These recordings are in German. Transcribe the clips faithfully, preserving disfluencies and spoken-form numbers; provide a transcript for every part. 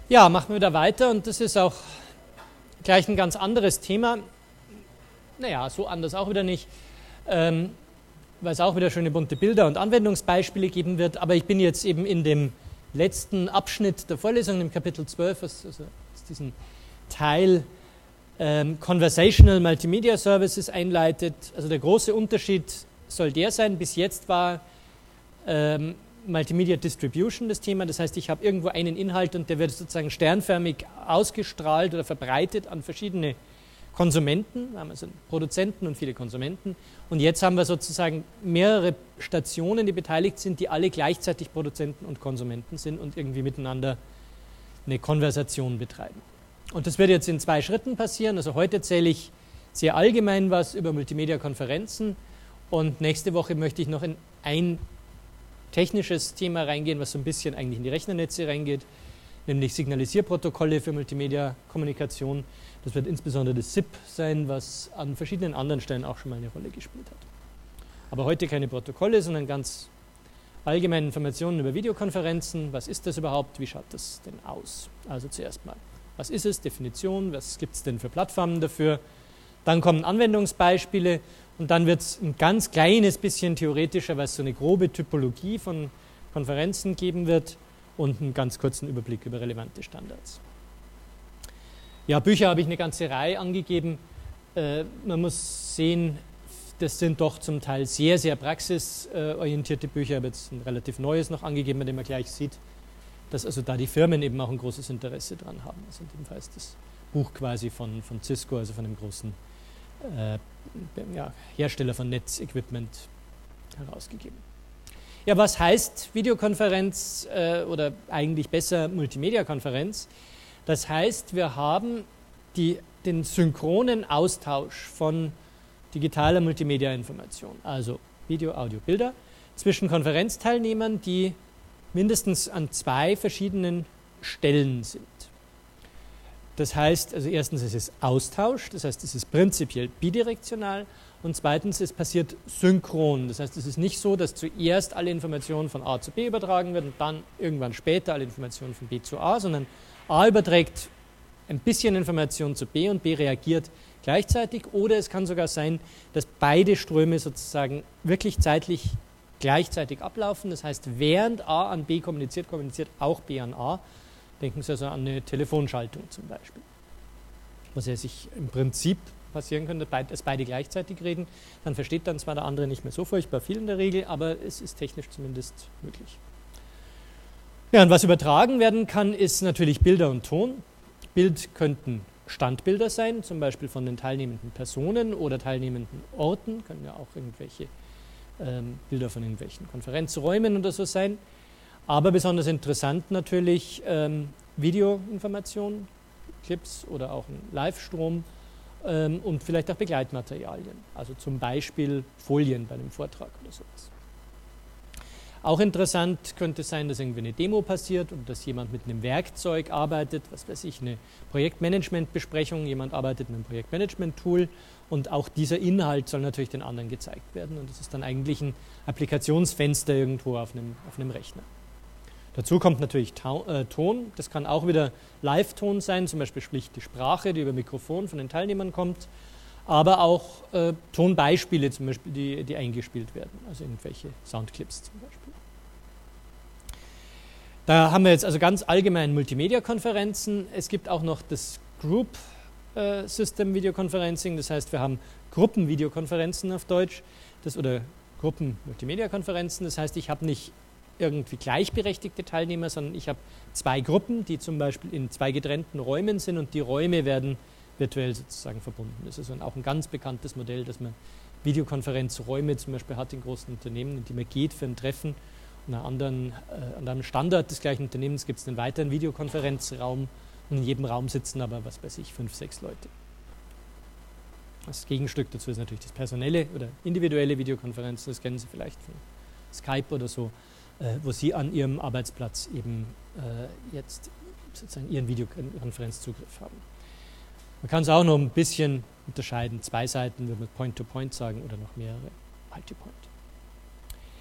Ja, machen wir wieder weiter und das ist auch gleich ein ganz anderes Thema. Naja, so anders auch wieder nicht, ähm, weil es auch wieder schöne bunte Bilder und Anwendungsbeispiele geben wird. Aber ich bin jetzt eben in dem letzten Abschnitt der Vorlesung, im Kapitel zwölf, was also diesen Teil ähm, Conversational Multimedia Services einleitet. Also der große Unterschied soll der sein, bis jetzt war ähm, Multimedia Distribution das Thema, das heißt, ich habe irgendwo einen Inhalt und der wird sozusagen sternförmig ausgestrahlt oder verbreitet an verschiedene Konsumenten. Wir haben also Produzenten und viele Konsumenten. Und jetzt haben wir sozusagen mehrere Stationen, die beteiligt sind, die alle gleichzeitig Produzenten und Konsumenten sind und irgendwie miteinander eine Konversation betreiben. Und das wird jetzt in zwei Schritten passieren. Also heute erzähle ich sehr allgemein was über Multimedia-Konferenzen und nächste Woche möchte ich noch in ein technisches Thema reingehen, was so ein bisschen eigentlich in die Rechnernetze reingeht, nämlich Signalisierprotokolle für Multimedia-Kommunikation. Das wird insbesondere das S I P sein, was an verschiedenen anderen Stellen auch schon mal eine Rolle gespielt hat. Aber heute keine Protokolle, sondern ganz allgemeine Informationen über Videokonferenzen. Was ist das überhaupt? Wie schaut das denn aus? Also zuerst mal, was ist es? Definition, was gibt es denn für Plattformen dafür? Dann kommen Anwendungsbeispiele. Und dann wird es ein ganz kleines bisschen theoretischer, weil es so eine grobe Typologie von Konferenzen geben wird und einen ganz kurzen Überblick über relevante Standards. Ja, Bücher habe ich eine ganze Reihe angegeben. Äh, man muss sehen, das sind doch zum Teil sehr, sehr praxisorientierte Bücher. Ich habe jetzt ein relativ neues noch angegeben, bei dem man gleich sieht, dass also da die Firmen eben auch ein großes Interesse dran haben. Also in dem Fall ist das Buch quasi von, von Cisco, also von dem großen Äh, ja, Hersteller von Netzequipment herausgegeben. Ja, was heißt Videokonferenz äh, oder eigentlich besser Multimedia-Konferenz? Das heißt, wir haben die, den synchronen Austausch von digitaler Multimedia-Information, also Video, Audio, Bilder, zwischen Konferenzteilnehmern, die mindestens an zwei verschiedenen Stellen sind. Das heißt, also erstens ist es Austausch, das heißt, es ist prinzipiell bidirektional und zweitens, es passiert synchron. Das heißt, es ist nicht so, dass zuerst alle Informationen von A zu B übertragen werden und dann irgendwann später alle Informationen von B zu A, sondern A überträgt ein bisschen Information zu B und B reagiert gleichzeitig oder es kann sogar sein, dass beide Ströme sozusagen wirklich zeitlich gleichzeitig ablaufen. Das heißt, während A an B kommuniziert, kommuniziert auch B an A. Denken Sie also an eine Telefonschaltung zum Beispiel. Was ja sich im Prinzip passieren könnte, dass beide gleichzeitig reden. Dann versteht dann zwar der andere nicht mehr so furchtbar viel in der Regel, aber es ist technisch zumindest möglich. Ja, und was übertragen werden kann, ist natürlich Bilder und Ton. Bild könnten Standbilder sein, zum Beispiel von den teilnehmenden Personen oder teilnehmenden Orten. Können ja auch irgendwelche ähm, Bilder von irgendwelchen Konferenzräumen oder so sein. Aber besonders interessant natürlich ähm, Videoinformationen, Clips oder auch ein Live-Strom ähm, und vielleicht auch Begleitmaterialien, also zum Beispiel Folien bei einem Vortrag oder sowas. Auch interessant könnte sein, dass irgendwie eine Demo passiert und dass jemand mit einem Werkzeug arbeitet, was weiß ich, eine Projektmanagement-Besprechung, jemand arbeitet mit einem Projektmanagement-Tool und auch dieser Inhalt soll natürlich den anderen gezeigt werden und das ist dann eigentlich ein Applikationsfenster irgendwo auf einem, auf einem Rechner. Dazu kommt natürlich Ton, das kann auch wieder Live-Ton sein, zum Beispiel schlichte Sprache, die über Mikrofon von den Teilnehmern kommt, aber auch äh, Tonbeispiele zum Beispiel, die, die eingespielt werden, also irgendwelche Soundclips zum Beispiel. Da haben wir jetzt also ganz allgemein Multimedia-Konferenzen. Es gibt auch noch das Group äh, System Videoconferencing, das heißt, wir haben Gruppenvideokonferenzen auf Deutsch das, oder Gruppen-Multimedia-Konferenzen, das heißt, ich habe nicht irgendwie gleichberechtigte Teilnehmer, sondern ich habe zwei Gruppen, die zum Beispiel in zwei getrennten Räumen sind und die Räume werden virtuell sozusagen verbunden. Das ist auch ein ganz bekanntes Modell, dass man Videokonferenzräume zum Beispiel hat in großen Unternehmen, in die man geht für ein Treffen. Und an, anderen, äh, an einem Standort des gleichen Unternehmens gibt es einen weiteren Videokonferenzraum und in jedem Raum sitzen aber, was weiß ich, fünf, sechs Leute. Das Gegenstück dazu ist natürlich das personelle oder individuelle Videokonferenzen, das kennen Sie vielleicht von Skype oder so, wo Sie an Ihrem Arbeitsplatz eben äh, jetzt sozusagen Ihren Videokonferenzzugriff haben. Man kann es auch noch ein bisschen unterscheiden, zwei Seiten, würde man Point-to-Point sagen oder noch mehrere Multipoint.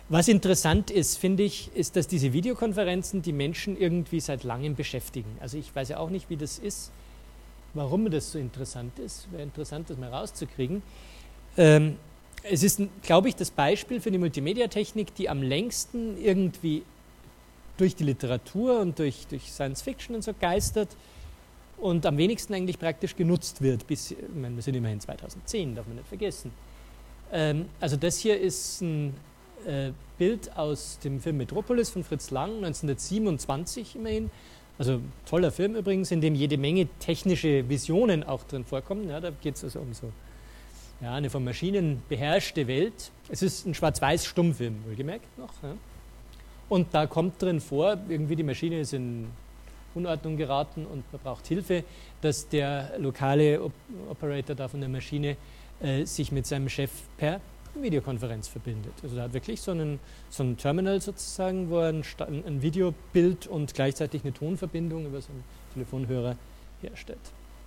Was interessant ist, finde ich, ist, dass diese Videokonferenzen die Menschen irgendwie seit langem beschäftigen. Also ich weiß ja auch nicht, wie das ist, warum das so interessant ist. Wäre interessant, das mal rauszukriegen. Ähm, es ist, glaube ich, das Beispiel für die Multimedia-Technik, die am längsten irgendwie durch die Literatur und durch, durch Science Fiction und so geistert und am wenigsten eigentlich praktisch genutzt wird. Bis, ich meine, wir sind immerhin zweitausendzehn, darf man nicht vergessen. Ähm, also das hier ist ein äh, Bild aus dem Film Metropolis von Fritz Lang, neunzehnhundertsiebenundzwanzig immerhin. Also toller Film übrigens, in dem jede Menge technische Visionen auch drin vorkommen. Ja, da geht es also um so ja, eine von Maschinen beherrschte Welt. Es ist ein Schwarz-Weiß-Stummfilm, wohlgemerkt noch. Ja. Und da kommt drin vor, irgendwie die Maschine ist in Unordnung geraten und man braucht Hilfe, dass der lokale Op Operator da von der Maschine äh, sich mit seinem Chef per Videokonferenz verbindet. Also da hat wirklich so, einen, so ein Terminal sozusagen, wo er ein, ein Videobild und gleichzeitig eine Tonverbindung über so einen Telefonhörer herstellt.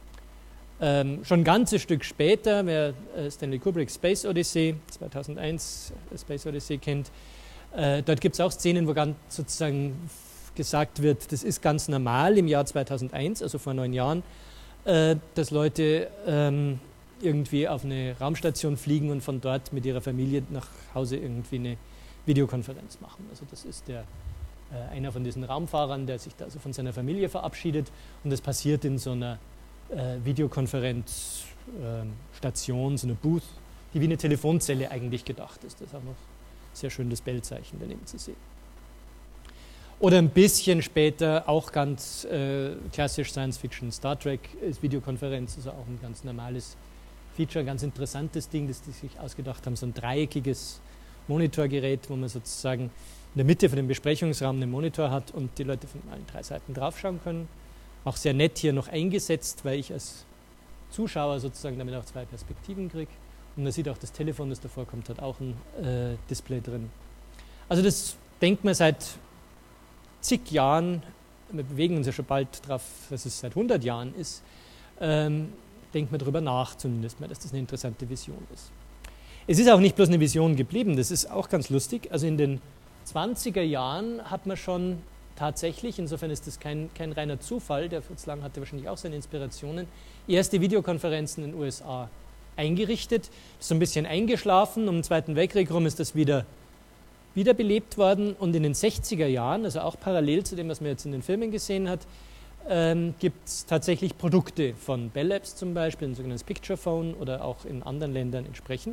Ähm, schon ein ganzes Stück später, wer äh, Stanley Kubrick Space Odyssey zweitausendeins äh, Space Odyssey kennt, äh, dort gibt es auch Szenen, wo ganz sozusagen gesagt wird, das ist ganz normal im Jahr zweitausendeins, also vor neun Jahren, äh, dass Leute ähm, irgendwie auf eine Raumstation fliegen und von dort mit ihrer Familie nach Hause irgendwie eine Videokonferenz machen. Also das ist der, äh, einer von diesen Raumfahrern, der sich da also von seiner Familie verabschiedet und das passiert in so einer äh, Videokonferenzstation, äh, so einer Booth, die wie eine Telefonzelle eigentlich gedacht ist. Das ist auch noch sehr schön das Bell-Zeichen daneben zu sehen. Oder ein bisschen später, auch ganz äh, klassisch Science-Fiction, Star Trek ist Videokonferenz, also auch ein ganz normales Feature, ein ganz interessantes Ding, das die sich ausgedacht haben, so ein dreieckiges Monitorgerät, wo man sozusagen in der Mitte von dem Besprechungsraum einen Monitor hat und die Leute von allen drei Seiten draufschauen können. Auch sehr nett hier noch eingesetzt, weil ich als Zuschauer sozusagen damit auch zwei Perspektiven kriege. Und man sieht auch das Telefon, das davor kommt, hat auch ein äh, Display drin. Also das denkt man seit zig Jahren, wir bewegen uns ja schon bald darauf, dass es seit hundert Jahren ist, ähm, denkt man darüber nach zumindest mal, dass das eine interessante Vision ist. Es ist auch nicht bloß eine Vision geblieben, das ist auch ganz lustig. Also in den zwanziger Jahren hat man schon tatsächlich, insofern ist das kein, kein reiner Zufall, der Fritz Lang hatte wahrscheinlich auch seine Inspirationen, erste Videokonferenzen in den U S A eingerichtet. Das ist so ein bisschen eingeschlafen, um den Zweiten Weltkrieg rum ist das wieder wiederbelebt worden und in den sechziger Jahren, also auch parallel zu dem, was man jetzt in den Filmen gesehen hat, ähm, gibt es tatsächlich Produkte von Bell Labs zum Beispiel, ein sogenanntes Picture Phone oder auch in anderen Ländern entsprechend,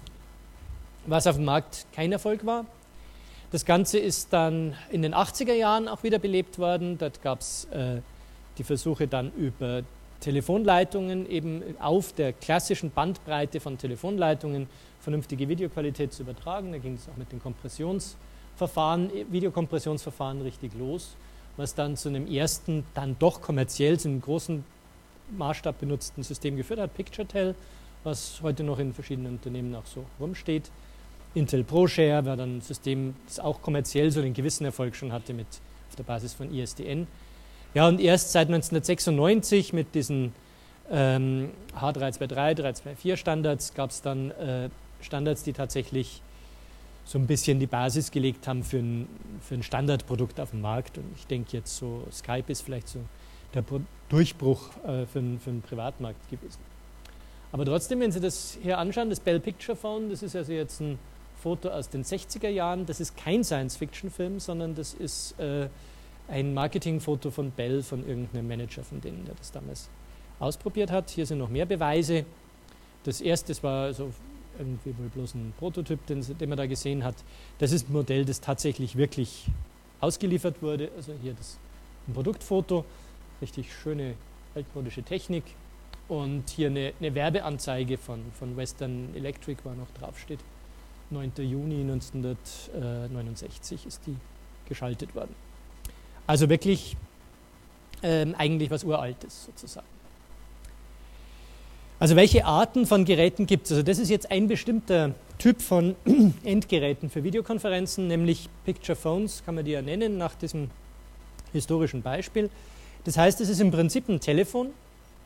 was auf dem Markt kein Erfolg war. Das Ganze ist dann in den achtziger Jahren auch wieder belebt worden. Dort gab es äh, die Versuche dann über Telefonleitungen eben auf der klassischen Bandbreite von Telefonleitungen vernünftige Videoqualität zu übertragen. Da ging es auch mit den Kompressionsverfahren, Videokompressionsverfahren richtig los, was dann zu einem ersten, dann doch kommerziell, zu einem großen Maßstab benutzten System geführt hat, PictureTel, was heute noch in verschiedenen Unternehmen auch so rumsteht. Intel ProShare war dann ein System, das auch kommerziell so einen gewissen Erfolg schon hatte mit, auf der Basis von I S D N. Ja, und erst seit neunzehnhundertsechsundneunzig mit diesen ähm, H drei zwei drei, drei zwei vier Standards gab es dann äh, Standards, die tatsächlich so ein bisschen die Basis gelegt haben für ein, für ein Standardprodukt auf dem Markt. Und ich denke jetzt so, Skype ist vielleicht so der Durchbruch äh, für, für einen Privatmarkt gewesen. Aber trotzdem, wenn Sie das hier anschauen, das Bell Picture Phone, das ist also jetzt ein Foto aus den sechziger Jahren, das ist kein Science-Fiction-Film, sondern das ist äh, ein Marketingfoto von Bell, von irgendeinem Manager von denen, der das damals ausprobiert hat. Hier sind noch mehr Beweise. Das erste, das war also irgendwie wohl bloß ein Prototyp, den, den man da gesehen hat. Das ist ein Modell, das tatsächlich wirklich ausgeliefert wurde. Also hier das ein Produktfoto, richtig schöne altmodische Technik. Und hier eine, eine Werbeanzeige von, von Western Electric, wo noch draufsteht. neunter Juni neunzehnhundertneunundsechzig ist die geschaltet worden. Also wirklich ähm, eigentlich was Uraltes sozusagen. Also welche Arten von Geräten gibt es? Also das ist jetzt ein bestimmter Typ von Endgeräten für Videokonferenzen, nämlich Picture Phones, kann man die ja nennen, nach diesem historischen Beispiel. Das heißt, es ist im Prinzip ein Telefon,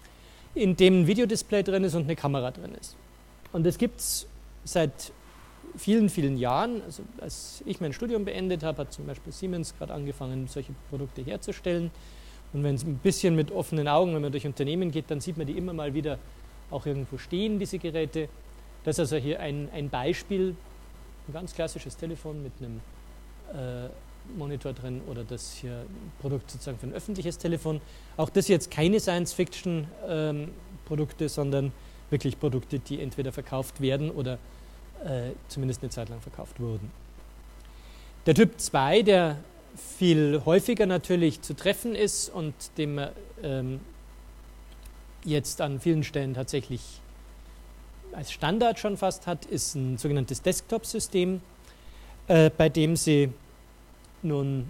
in dem ein Videodisplay drin ist und eine Kamera drin ist. Und das gibt es seit vielen, vielen Jahren, also als ich mein Studium beendet habe, hat zum Beispiel Siemens gerade angefangen, solche Produkte herzustellen. Und wenn es ein bisschen mit offenen Augen, wenn man durch Unternehmen geht, dann sieht man die immer mal wieder auch irgendwo stehen, diese Geräte. Das ist also hier ein, ein Beispiel, ein ganz klassisches Telefon mit einem äh, Monitor drin oder das hier ein Produkt sozusagen für ein öffentliches Telefon. Auch das jetzt keine Science-Fiction-Produkte, ähm, sondern wirklich Produkte, die entweder verkauft werden oder äh, zumindest eine Zeit lang verkauft wurden. Der Typ zwei, der viel häufiger natürlich zu treffen ist und den man ähm, jetzt an vielen Stellen tatsächlich als Standard schon fast hat, ist ein sogenanntes Desktop-System, äh, bei dem Sie nun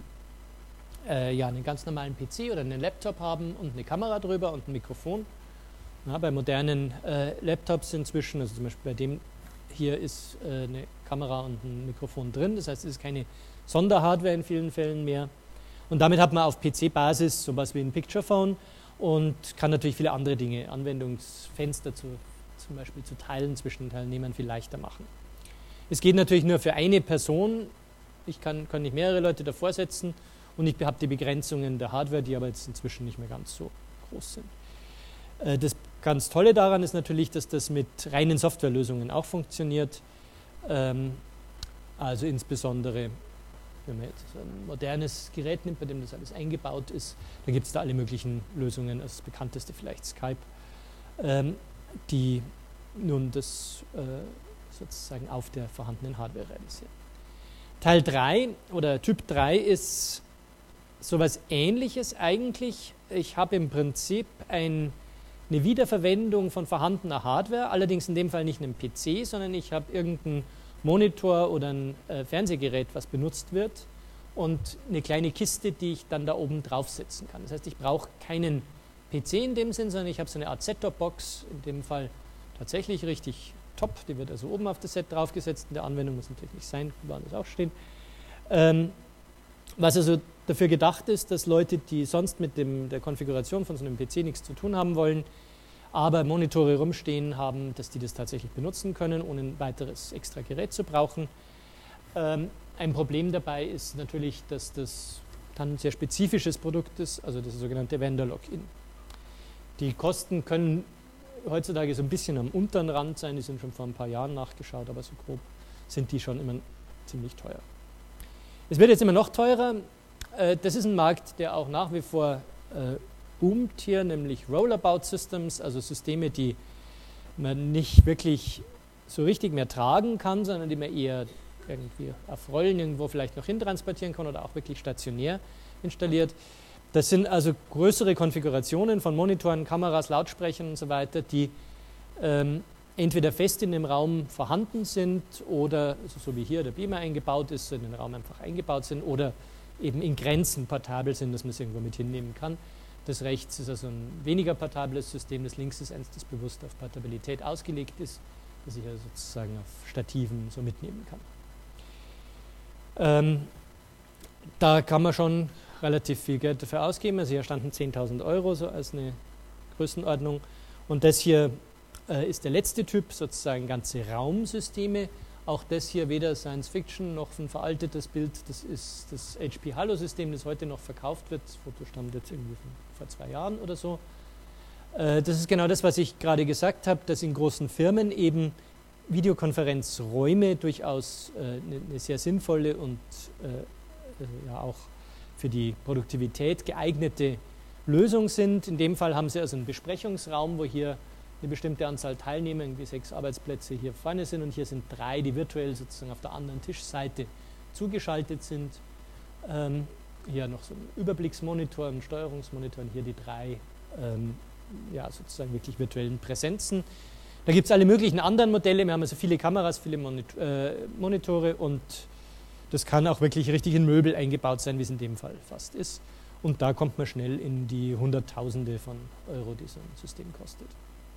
äh, ja, einen ganz normalen P C oder einen Laptop haben und eine Kamera drüber und ein Mikrofon. Ja, bei modernen äh, Laptops inzwischen, also zum Beispiel bei dem hier ist äh, eine Kamera und ein Mikrofon drin, das heißt, es ist keine Sonderhardware in vielen Fällen mehr. Und damit hat man auf P C-Basis sowas wie ein Picture Phone und kann natürlich viele andere Dinge, Anwendungsfenster zu, zum Beispiel zu teilen zwischen den Teilnehmern viel leichter machen. Es geht natürlich nur für eine Person. Ich kann, kann nicht mehrere Leute davor setzen und ich habe die Begrenzungen der Hardware, die aber jetzt inzwischen nicht mehr ganz so groß sind. Äh, das ganz Tolle daran ist natürlich, dass das mit reinen Softwarelösungen auch funktioniert. Ähm, also insbesondere, wenn man jetzt ein modernes Gerät nimmt, bei dem das alles eingebaut ist, dann gibt es da alle möglichen Lösungen. Also das bekannteste vielleicht Skype, ähm, die nun das äh, sozusagen auf der vorhandenen Hardware realisieren. Teil drei oder Typ drei ist sowas Ähnliches eigentlich. Ich habe im Prinzip ein, eine Wiederverwendung von vorhandener Hardware, allerdings in dem Fall nicht einen P C, sondern ich habe irgendeinen Monitor oder ein äh, Fernsehgerät, was benutzt wird und eine kleine Kiste, die ich dann da oben draufsetzen kann. Das heißt, ich brauche keinen P C in dem Sinn, sondern ich habe so eine Art Set-Top-Box, in dem Fall tatsächlich richtig top, die wird also oben auf das Set draufgesetzt, in der Anwendung muss natürlich nicht sein, war das auch stehen. Ähm, was also dafür gedacht ist, dass Leute, die sonst mit dem, der Konfiguration von so einem P C nichts zu tun haben wollen, aber Monitore rumstehen haben, dass die das tatsächlich benutzen können, ohne ein weiteres extra Gerät zu brauchen. Ähm, ein Problem dabei ist natürlich, dass das dann ein sehr spezifisches Produkt ist, also das sogenannte Vendor-Login. Die Kosten können heutzutage so ein bisschen am unteren Rand sein, die sind schon vor ein paar Jahren nachgeschaut, aber so grob sind die schon immer ziemlich teuer. Es wird jetzt immer noch teurer. Das ist ein Markt, der auch nach wie vor boomt hier, nämlich Rollout Systems, also Systeme, die man nicht wirklich so richtig mehr tragen kann, sondern die man eher irgendwie auf Rollen irgendwo vielleicht noch hintransportieren kann oder auch wirklich stationär installiert. Das sind also größere Konfigurationen von Monitoren, Kameras, Lautsprechern und so weiter, die ähm, entweder fest in dem Raum vorhanden sind oder, also so wie hier der Beamer eingebaut ist, in den Raum einfach eingebaut sind oder eben in Grenzen portabel sind, dass man es irgendwo mit hinnehmen kann. Das rechts ist also ein weniger portables System, das links ist eins, das bewusst auf Portabilität ausgelegt ist, das ich also sozusagen auf Stativen so mitnehmen kann. Ähm, da kann man schon relativ viel Geld dafür ausgeben. Also hier standen zehntausend Euro so als eine Größenordnung. Und das hier äh, ist der letzte Typ, sozusagen ganze Raumsysteme. Auch das hier weder Science Fiction noch ein veraltetes Bild. Das ist das H P Halo-System, das heute noch verkauft wird. Das Foto stammt jetzt irgendwie von vor zwei Jahren oder so. Äh, das ist genau das, was ich gerade gesagt habe, dass in großen Firmen eben Videokonferenzräume durchaus äh, eine, eine sehr sinnvolle und äh, ja auch für die Produktivität geeignete Lösung sind. In dem Fall haben Sie also einen Besprechungsraum, wo hier eine bestimmte Anzahl Teilnehmer, irgendwie sechs Arbeitsplätze hier vorne sind und hier sind drei, die virtuell sozusagen auf der anderen Tischseite zugeschaltet sind. Ähm, hier noch so ein Überblicksmonitor, ein Steuerungsmonitor und hier die drei ähm, ja, sozusagen wirklich virtuellen Präsenzen. Da gibt es alle möglichen anderen Modelle. Wir haben also viele Kameras, viele Monitor, äh, Monitore und das kann auch wirklich richtig in Möbel eingebaut sein, wie es in dem Fall fast ist. Und da kommt man schnell in die Hunderttausende von Euro, die so ein System kostet.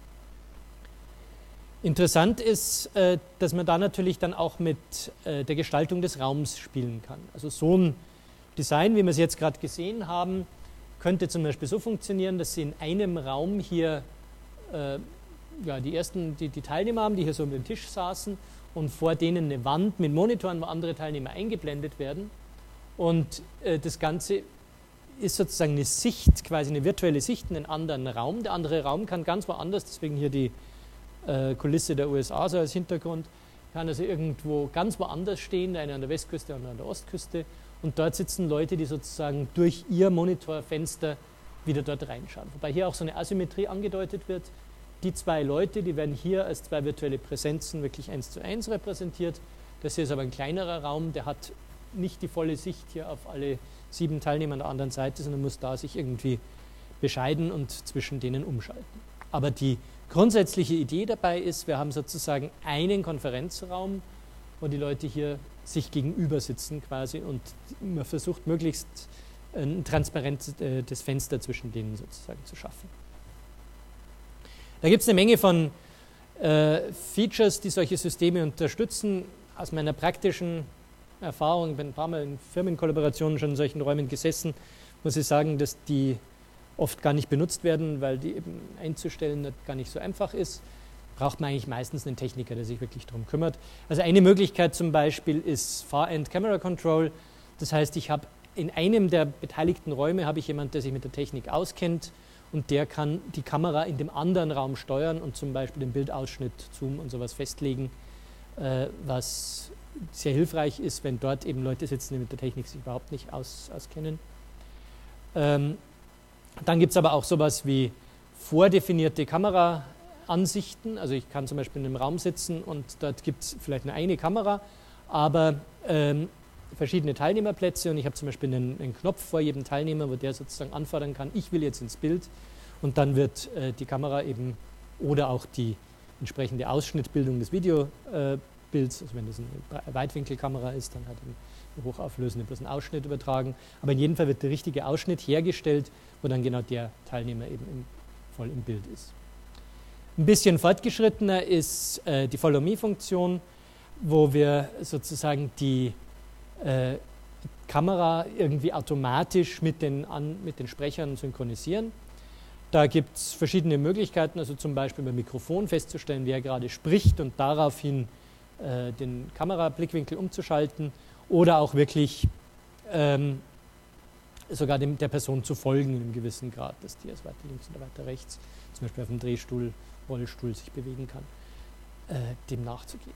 Interessant ist, dass man da natürlich dann auch mit der Gestaltung des Raums spielen kann. Also so ein Design, wie wir es jetzt gerade gesehen haben, könnte zum Beispiel so funktionieren, dass Sie in einem Raum hier ja, die ersten, die, die Teilnehmer haben, die hier so um den Tisch saßen und vor denen eine Wand mit Monitoren, wo andere Teilnehmer eingeblendet werden. Und äh, das Ganze ist sozusagen eine Sicht, quasi eine virtuelle Sicht in einen anderen Raum. Der andere Raum kann ganz woanders, deswegen hier die äh, Kulisse der U S A so als Hintergrund, kann also irgendwo ganz woanders stehen, der eine an der Westküste und an der Ostküste. Und dort sitzen Leute, die sozusagen durch ihr Monitorfenster wieder dort reinschauen. Wobei hier auch so eine Asymmetrie angedeutet wird. Die zwei Leute, die werden hier als zwei virtuelle Präsenzen wirklich eins zu eins repräsentiert. Das hier ist aber ein kleinerer Raum, der hat nicht die volle Sicht hier auf alle sieben Teilnehmer an der anderen Seite, sondern muss da sich irgendwie bescheiden und zwischen denen umschalten. Aber die grundsätzliche Idee dabei ist, wir haben sozusagen einen Konferenzraum, wo die Leute hier sich gegenüber sitzen quasi und man versucht möglichst ein transparentes Fenster zwischen denen sozusagen zu schaffen. Da gibt es eine Menge von äh, Features, die solche Systeme unterstützen. Aus meiner praktischen Erfahrung, ich bin ein paar Mal in Firmenkollaborationen schon in solchen Räumen gesessen, muss ich sagen, dass die oft gar nicht benutzt werden, weil die eben einzustellen gar nicht so einfach ist. Braucht man eigentlich meistens einen Techniker, der sich wirklich darum kümmert. Also eine Möglichkeit zum Beispiel ist Far-End Camera Control. Das heißt, ich habe in einem der beteiligten Räume habe ich jemanden, der sich mit der Technik auskennt und der kann die Kamera in dem anderen Raum steuern und zum Beispiel den Bildausschnitt, Zoom und sowas festlegen, äh, was sehr hilfreich ist, wenn dort eben Leute sitzen, die mit der Technik sich überhaupt nicht aus, auskennen. Ähm, dann gibt es aber auch sowas wie vordefinierte Kameraansichten. Also ich kann zum Beispiel in einem Raum sitzen und dort gibt es vielleicht nur eine Kamera, aber ähm, verschiedene Teilnehmerplätze und ich habe zum Beispiel einen, einen Knopf vor jedem Teilnehmer, wo der sozusagen anfordern kann, ich will jetzt ins Bild und dann wird äh, die Kamera eben oder auch die entsprechende Ausschnittbildung des Videobilds, äh, also wenn das eine Weitwinkelkamera ist, dann hat eine hochauflösende bloß einen Ausschnitt übertragen, aber in jedem Fall wird der richtige Ausschnitt hergestellt, wo dann genau der Teilnehmer eben im, voll im Bild ist. Ein bisschen fortgeschrittener ist äh, die Follow-Me-Funktion, wo wir sozusagen die äh, Kamera irgendwie automatisch mit den, an, mit den Sprechern synchronisieren. Da gibt es verschiedene Möglichkeiten, also zum Beispiel beim Mikrofon festzustellen, wer gerade spricht und daraufhin äh, den Kamerablickwinkel umzuschalten oder auch wirklich ähm, sogar dem, der Person zu folgen in einem gewissen Grad, dass die erst weiter links oder weiter rechts, zum Beispiel auf dem Drehstuhl, Rollstuhl sich bewegen kann, äh, dem nachzugehen.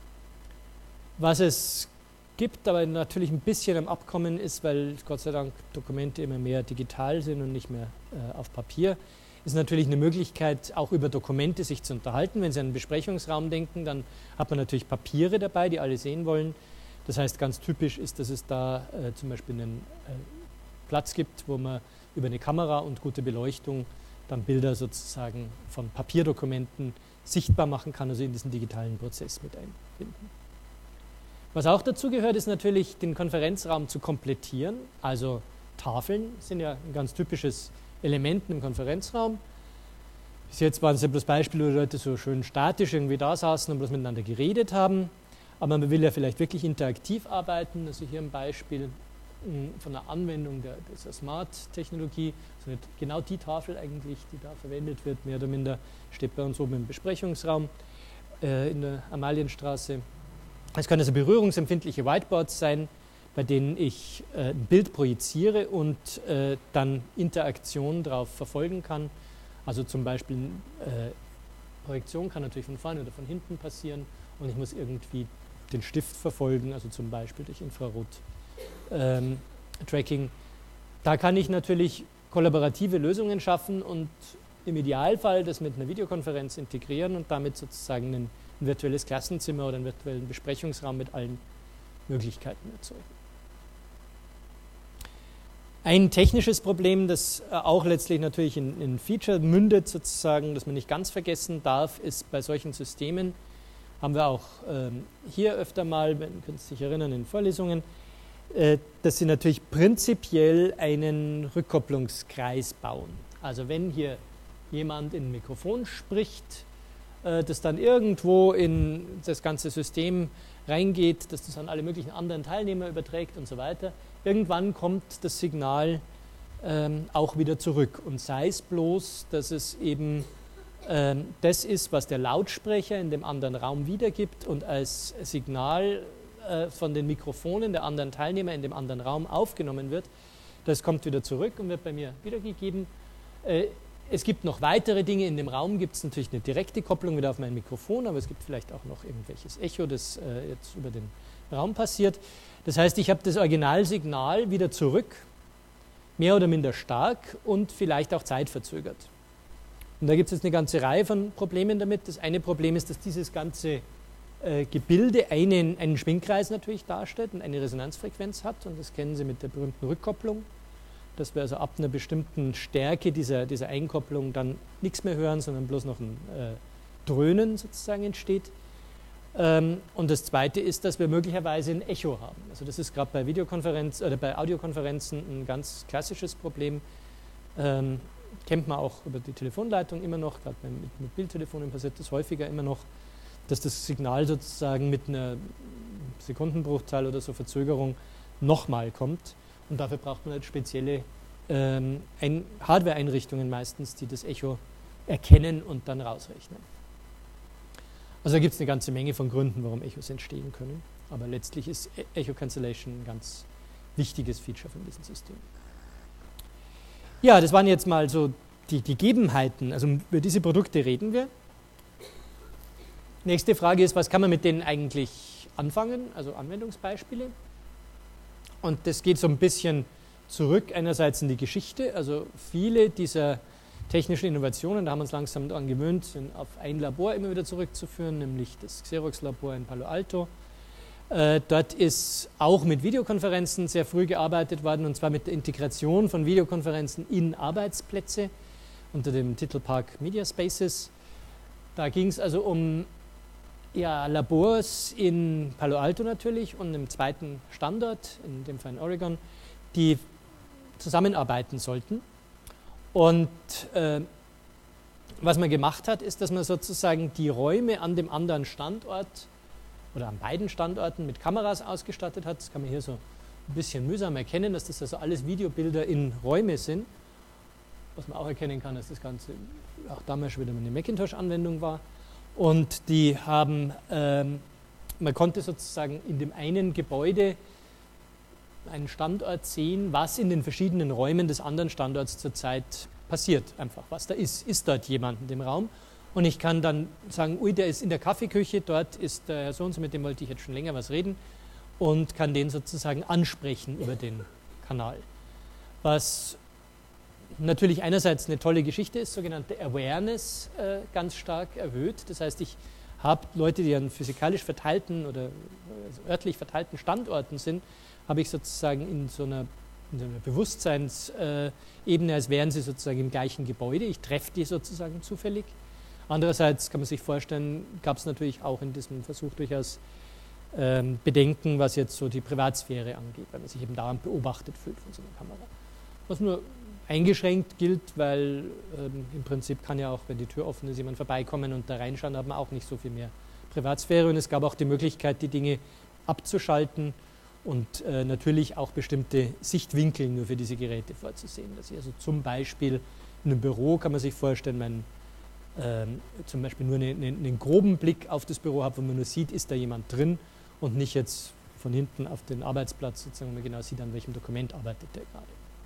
Was es gibt, aber natürlich ein bisschen am Abkommen ist, weil Gott sei Dank Dokumente immer mehr digital sind und nicht mehr äh, auf Papier, ist natürlich eine Möglichkeit, auch über Dokumente sich zu unterhalten. Wenn Sie an einen Besprechungsraum denken, dann hat man natürlich Papiere dabei, die alle sehen wollen. Das heißt, ganz typisch ist, dass es da äh, zum Beispiel einen äh, Platz gibt, wo man über eine Kamera und gute Beleuchtung dann Bilder sozusagen von Papierdokumenten sichtbar machen kann, also in diesen digitalen Prozess mit einbinden. Was auch dazu gehört, ist natürlich, den Konferenzraum zu komplettieren. Also Tafeln sind ja ein ganz typisches Element im Konferenzraum. Bis jetzt waren es ja bloß Beispiele, wo die Leute so schön statisch irgendwie da saßen und bloß miteinander geredet haben. Aber man will ja vielleicht wirklich interaktiv arbeiten. Also hier ein Beispiel von der Anwendung der, dieser Smart-Technologie. Also genau die Tafel eigentlich, die da verwendet wird, mehr oder minder, steht bei uns oben im Besprechungsraum äh, in der Amalienstraße. Es können also berührungsempfindliche Whiteboards sein, bei denen ich äh, ein Bild projiziere und äh, dann Interaktion darauf verfolgen kann. Also zum Beispiel äh, Projektion kann natürlich von vorne oder von hinten passieren und ich muss irgendwie den Stift verfolgen, also zum Beispiel durch Infrarot-Tracking. Ähm, da kann ich natürlich kollaborative Lösungen schaffen und im Idealfall das mit einer Videokonferenz integrieren und damit sozusagen einen ein virtuelles Klassenzimmer oder einen virtuellen Besprechungsraum mit allen Möglichkeiten erzeugen. Ein technisches Problem, das auch letztlich natürlich in, in Feature mündet sozusagen, das man nicht ganz vergessen darf, ist bei solchen Systemen, haben wir auch ähm, hier öfter mal, wenn Sie sich erinnern, in Vorlesungen, äh, dass sie natürlich prinzipiell einen Rückkopplungskreis bauen. Also wenn hier jemand in ein Mikrofon spricht, das dann irgendwo in das ganze System reingeht, dass das an alle möglichen anderen Teilnehmer überträgt und so weiter. Irgendwann kommt das Signal ähm, auch wieder zurück und sei es bloß, dass es eben ähm, das ist, was der Lautsprecher in dem anderen Raum wiedergibt und als Signal äh, von den Mikrofonen der anderen Teilnehmer in dem anderen Raum aufgenommen wird. Das kommt wieder zurück und wird bei mir wiedergegeben. Äh, es gibt noch weitere Dinge. In dem Raum gibt es natürlich eine direkte Kopplung wieder auf mein Mikrofon, aber es gibt vielleicht auch noch irgendwelches Echo, das äh, jetzt über den Raum passiert. Das heißt, ich habe das Originalsignal wieder zurück, mehr oder minder stark und vielleicht auch zeitverzögert. Und da gibt es jetzt eine ganze Reihe von Problemen damit. Das eine Problem ist, dass dieses ganze äh, Gebilde einen, einen Schwingkreis natürlich darstellt und eine Resonanzfrequenz hat. Und das kennen Sie mit der berühmten Rückkopplung, dass wir also ab einer bestimmten Stärke dieser, dieser Einkopplung dann nichts mehr hören, sondern bloß noch ein äh, Dröhnen sozusagen entsteht. Ähm, und das Zweite ist, dass wir möglicherweise ein Echo haben. Also das ist gerade bei Videokonferenz oder bei Audiokonferenzen ein ganz klassisches Problem. Ähm, kennt man auch über die Telefonleitung immer noch, gerade mit, mit Bildtelefonen passiert das häufiger immer noch, dass das Signal sozusagen mit einer Sekundenbruchteil oder so Verzögerung nochmal kommt. Und dafür braucht man halt spezielle ähm, Hardware-Einrichtungen meistens, die das Echo erkennen und dann rausrechnen. Also da gibt es eine ganze Menge von Gründen, warum Echos entstehen können. Aber letztlich ist Echo Cancellation ein ganz wichtiges Feature von diesem System. Ja, das waren jetzt mal so die Gegebenheiten. Also über diese Produkte reden wir. Nächste Frage ist, was kann man mit denen eigentlich anfangen? Also Anwendungsbeispiele. Und das geht so ein bisschen zurück einerseits in die Geschichte. Also viele dieser technischen Innovationen, da haben wir uns langsam daran gewöhnt, sind auf ein Labor immer wieder zurückzuführen, nämlich das Xerox-Labor in Palo Alto. Äh, dort ist auch mit Videokonferenzen sehr früh gearbeitet worden, und zwar mit der Integration von Videokonferenzen in Arbeitsplätze unter dem Titel Park Media Spaces. Da ging es also um ja, Labors in Palo Alto natürlich und im zweiten Standort, in dem Fall in Oregon, die zusammenarbeiten sollten. Und äh, was man gemacht hat, ist, dass man sozusagen die Räume an dem anderen Standort oder an beiden Standorten mit Kameras ausgestattet hat. Das kann man hier so ein bisschen mühsam erkennen, dass das also alles Videobilder in Räume sind. Was man auch erkennen kann, dass das Ganze auch damals schon wieder eine Macintosh-Anwendung war. Und die haben, ähm, man konnte sozusagen in dem einen Gebäude einen Standort sehen, was in den verschiedenen Räumen des anderen Standorts zurzeit passiert, einfach was da ist. Ist dort jemand in dem Raum? Und ich kann dann sagen, ui, der ist in der Kaffeeküche, dort ist der Herr so und so, mit dem wollte ich jetzt schon länger was reden, und kann den sozusagen ansprechen über den Kanal. Was natürlich einerseits eine tolle Geschichte ist, sogenannte Awareness äh, ganz stark erhöht. Das heißt, ich habe Leute, die an physikalisch verteilten oder also örtlich verteilten Standorten sind, habe ich sozusagen in so einer, in so einer Bewusstseinsebene, als wären sie sozusagen im gleichen Gebäude. Ich treffe die sozusagen zufällig. Andererseits kann man sich vorstellen, gab es natürlich auch in diesem Versuch durchaus ähm, Bedenken, was jetzt so die Privatsphäre angeht, weil man sich eben dauernd beobachtet fühlt von so einer Kamera. Was nur eingeschränkt gilt, weil ähm, im Prinzip kann ja auch, wenn die Tür offen ist, jemand vorbeikommen und da reinschauen, hat man auch nicht so viel mehr Privatsphäre. Und es gab auch die Möglichkeit, die Dinge abzuschalten und äh, natürlich auch bestimmte Sichtwinkel nur für diese Geräte vorzusehen. Dass ich also zum Beispiel in einem Büro, kann man sich vorstellen, mein, ähm, zum Beispiel nur eine, eine, einen groben Blick auf das Büro habe, wo man nur sieht, ist da jemand drin, und nicht jetzt von hinten auf den Arbeitsplatz, sozusagen, wo man genau sieht, an welchem Dokument arbeitet der gerade.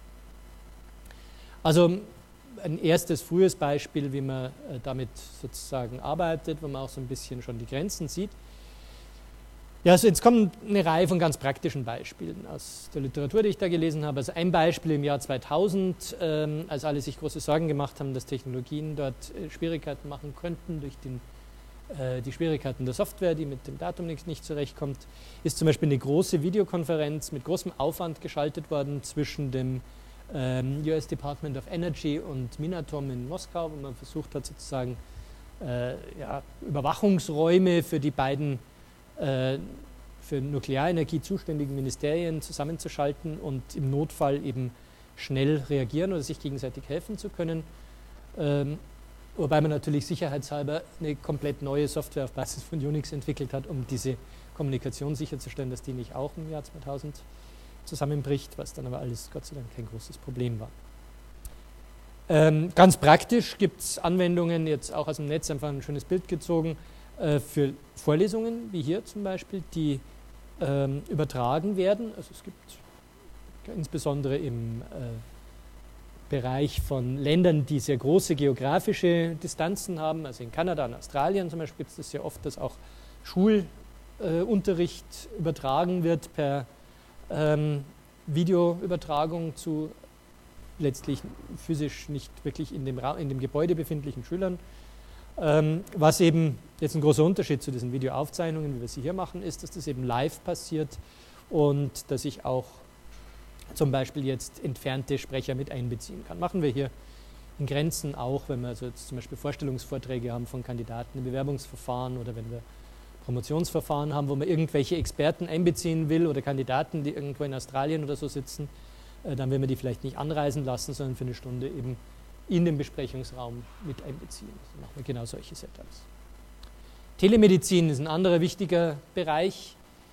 Also ein erstes frühes Beispiel, wie man äh, damit sozusagen arbeitet, wo man auch so ein bisschen schon die Grenzen sieht. Ja, also jetzt kommen eine Reihe von ganz praktischen Beispielen aus der Literatur, die ich da gelesen habe. Also ein Beispiel im Jahr zweitausend, ähm, als alle sich große Sorgen gemacht haben, dass Technologien dort äh, Schwierigkeiten machen könnten durch den, äh, die Schwierigkeiten der Software, die mit dem Datum nicht, nicht zurechtkommt, ist zum Beispiel eine große Videokonferenz mit großem Aufwand geschaltet worden zwischen dem ähm, U S Department of Energy und Minatom in Moskau, wo man versucht hat, sozusagen äh, ja, Überwachungsräume für die beiden für Nuklearenergie zuständigen Ministerien zusammenzuschalten und im Notfall eben schnell reagieren oder sich gegenseitig helfen zu können. Ähm, wobei man natürlich sicherheitshalber eine komplett neue Software auf Basis von Unix entwickelt hat, um diese Kommunikation sicherzustellen, dass die nicht auch im Jahr zweitausend zusammenbricht, was dann aber alles Gott sei Dank kein großes Problem war. Ähm, ganz praktisch gibt es Anwendungen, jetzt auch aus dem Netz einfach ein schönes Bild gezogen, äh, für Vorlesungen, wie hier zum Beispiel, die ähm, übertragen werden. Also es gibt insbesondere im äh, Bereich von Ländern, die sehr große geografische Distanzen haben, also in Kanada und Australien zum Beispiel gibt es das sehr oft, dass auch Schulunterricht äh, übertragen wird per ähm, Videoübertragung zu letztlich physisch nicht wirklich in dem, Ra in dem Gebäude befindlichen Schülern. Ähm, was eben jetzt ein großer Unterschied zu diesen Videoaufzeichnungen, wie wir sie hier machen, ist, dass das eben live passiert und dass ich auch zum Beispiel jetzt entfernte Sprecher mit einbeziehen kann. Machen wir hier in Grenzen auch, wenn wir also jetzt zum Beispiel Vorstellungsvorträge haben von Kandidaten, Bewerbungsverfahren oder wenn wir Promotionsverfahren haben, wo man irgendwelche Experten einbeziehen will oder Kandidaten, die irgendwo in Australien oder so sitzen, äh, dann will man die vielleicht nicht anreisen lassen, sondern für eine Stunde eben in den Besprechungsraum mit einbeziehen. Also machen wir genau solche Setups. Telemedizin ist ein anderer wichtiger Bereich.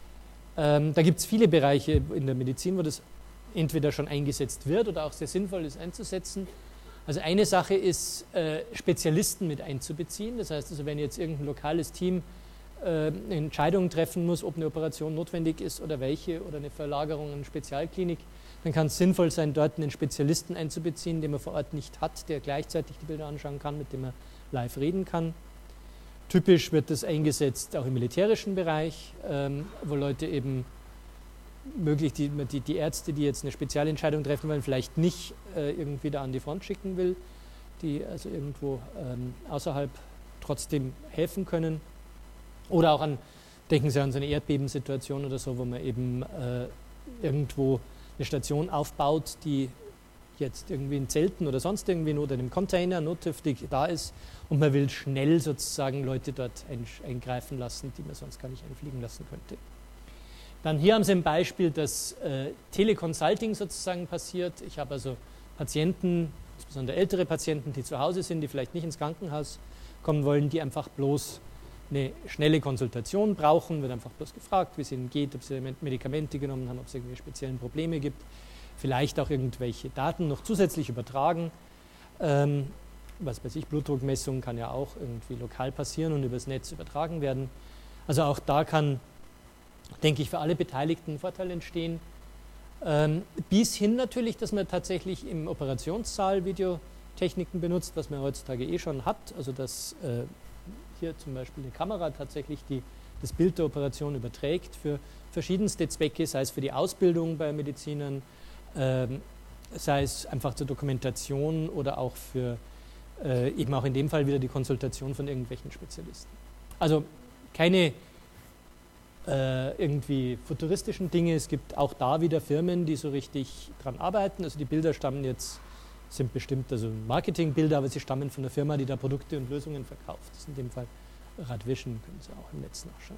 Ähm, da gibt es viele Bereiche in der Medizin, wo das entweder schon eingesetzt wird oder auch sehr sinnvoll ist einzusetzen. Also eine Sache ist, äh, Spezialisten mit einzubeziehen. Das heißt also, wenn jetzt irgendein lokales Team äh, eine Entscheidung treffen muss, ob eine Operation notwendig ist oder welche oder eine Verlagerung in eine Spezialklinik, dann kann es sinnvoll sein, dort einen Spezialisten einzubeziehen, den man vor Ort nicht hat, der gleichzeitig die Bilder anschauen kann, mit dem man live reden kann. Typisch wird das eingesetzt auch im militärischen Bereich, ähm, wo Leute eben möglich die, die, die Ärzte, die jetzt eine Spezialentscheidung treffen wollen, vielleicht nicht äh, irgendwie da an die Front schicken will, die also irgendwo ähm, außerhalb trotzdem helfen können. Oder auch an, denken Sie an so eine Erdbebensituation oder so, wo man eben äh, irgendwo eine Station aufbaut, die jetzt irgendwie in Zelten oder sonst irgendwie oder in einem Container notdürftig da ist und man will schnell sozusagen Leute dort eingreifen lassen, die man sonst gar nicht einfliegen lassen könnte. Dann hier haben Sie ein Beispiel, dass äh, Teleconsulting sozusagen passiert. Ich habe also Patienten, insbesondere ältere Patienten, die zu Hause sind, die vielleicht nicht ins Krankenhaus kommen wollen, die einfach bloß eine schnelle Konsultation brauchen, wird einfach bloß gefragt, wie es ihnen geht, ob sie Medikamente genommen haben, ob es irgendwelche speziellen Probleme gibt, vielleicht auch irgendwelche Daten noch zusätzlich übertragen. Ähm, was weiß ich, Blutdruckmessung kann ja auch irgendwie lokal passieren und übers Netz übertragen werden. Also auch da kann, denke ich, für alle Beteiligten ein Vorteil entstehen. Ähm, bis hin natürlich, dass man tatsächlich im Operationssaal Videotechniken benutzt, was man heutzutage eh schon hat. Also dass äh, hier zum Beispiel eine Kamera tatsächlich die, das Bild der Operation überträgt für verschiedenste Zwecke, sei es für die Ausbildung bei Medizinern, ähm, sei es einfach zur Dokumentation oder auch für äh, eben auch in dem Fall wieder die Konsultation von irgendwelchen Spezialisten. Also keine äh, irgendwie futuristischen Dinge. Es gibt auch da wieder Firmen, die so richtig dran arbeiten. Also die Bilder stammen jetzt, sind bestimmt also Marketingbilder, aber sie stammen von einer Firma, die da Produkte und Lösungen verkauft. Das ist in dem Fall Radvision, können Sie auch im Netz nachschauen.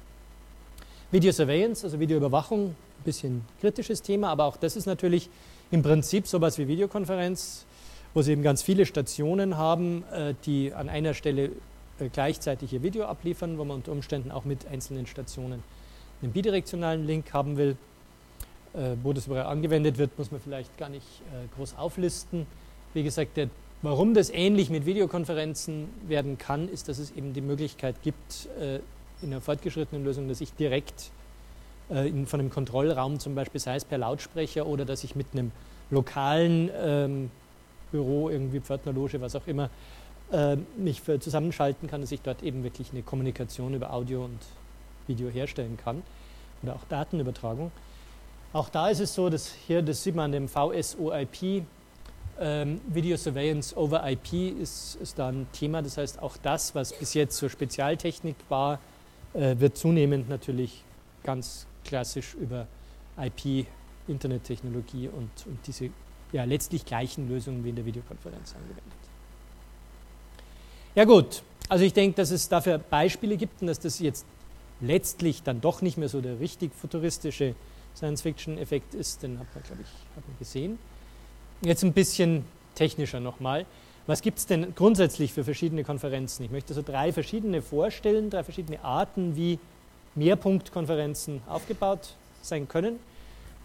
Video Surveillance, also Videoüberwachung, ein bisschen kritisches Thema, aber auch das ist natürlich im Prinzip sowas wie Videokonferenz, wo Sie eben ganz viele Stationen haben, die an einer Stelle gleichzeitig Ihr Video abliefern, wo man unter Umständen auch mit einzelnen Stationen einen bidirektionalen Link haben will. Wo das überall angewendet wird, muss man vielleicht gar nicht groß auflisten. Wie gesagt, der, warum das ähnlich mit Videokonferenzen werden kann, ist, dass es eben die Möglichkeit gibt, in einer fortgeschrittenen Lösung, dass ich direkt in, von einem Kontrollraum zum Beispiel, sei es per Lautsprecher oder dass ich mit einem lokalen ähm, Büro, irgendwie Pförtnerloge, was auch immer, äh, mich für zusammenschalten kann, dass ich dort eben wirklich eine Kommunikation über Audio und Video herstellen kann oder auch Datenübertragung. Auch da ist es so, dass hier, das sieht man an dem V S O I P, ähm, Video Surveillance over I P ist, ist da ein Thema. Das heißt, auch das, was bis jetzt zur Spezialtechnik war, äh, wird zunehmend natürlich ganz klassisch über I P, Internettechnologie und, und diese ja, letztlich gleichen Lösungen wie in der Videokonferenz angewendet. Ja gut, also ich denke, dass es dafür Beispiele gibt und dass das jetzt letztlich dann doch nicht mehr so der richtig futuristische Science-Fiction-Effekt ist, den hat man, glaube ich, hat man gesehen. Jetzt ein bisschen technischer nochmal. Was gibt es denn grundsätzlich für verschiedene Konferenzen? Ich möchte so drei verschiedene vorstellen, drei verschiedene Arten, wie Mehrpunktkonferenzen aufgebaut sein können.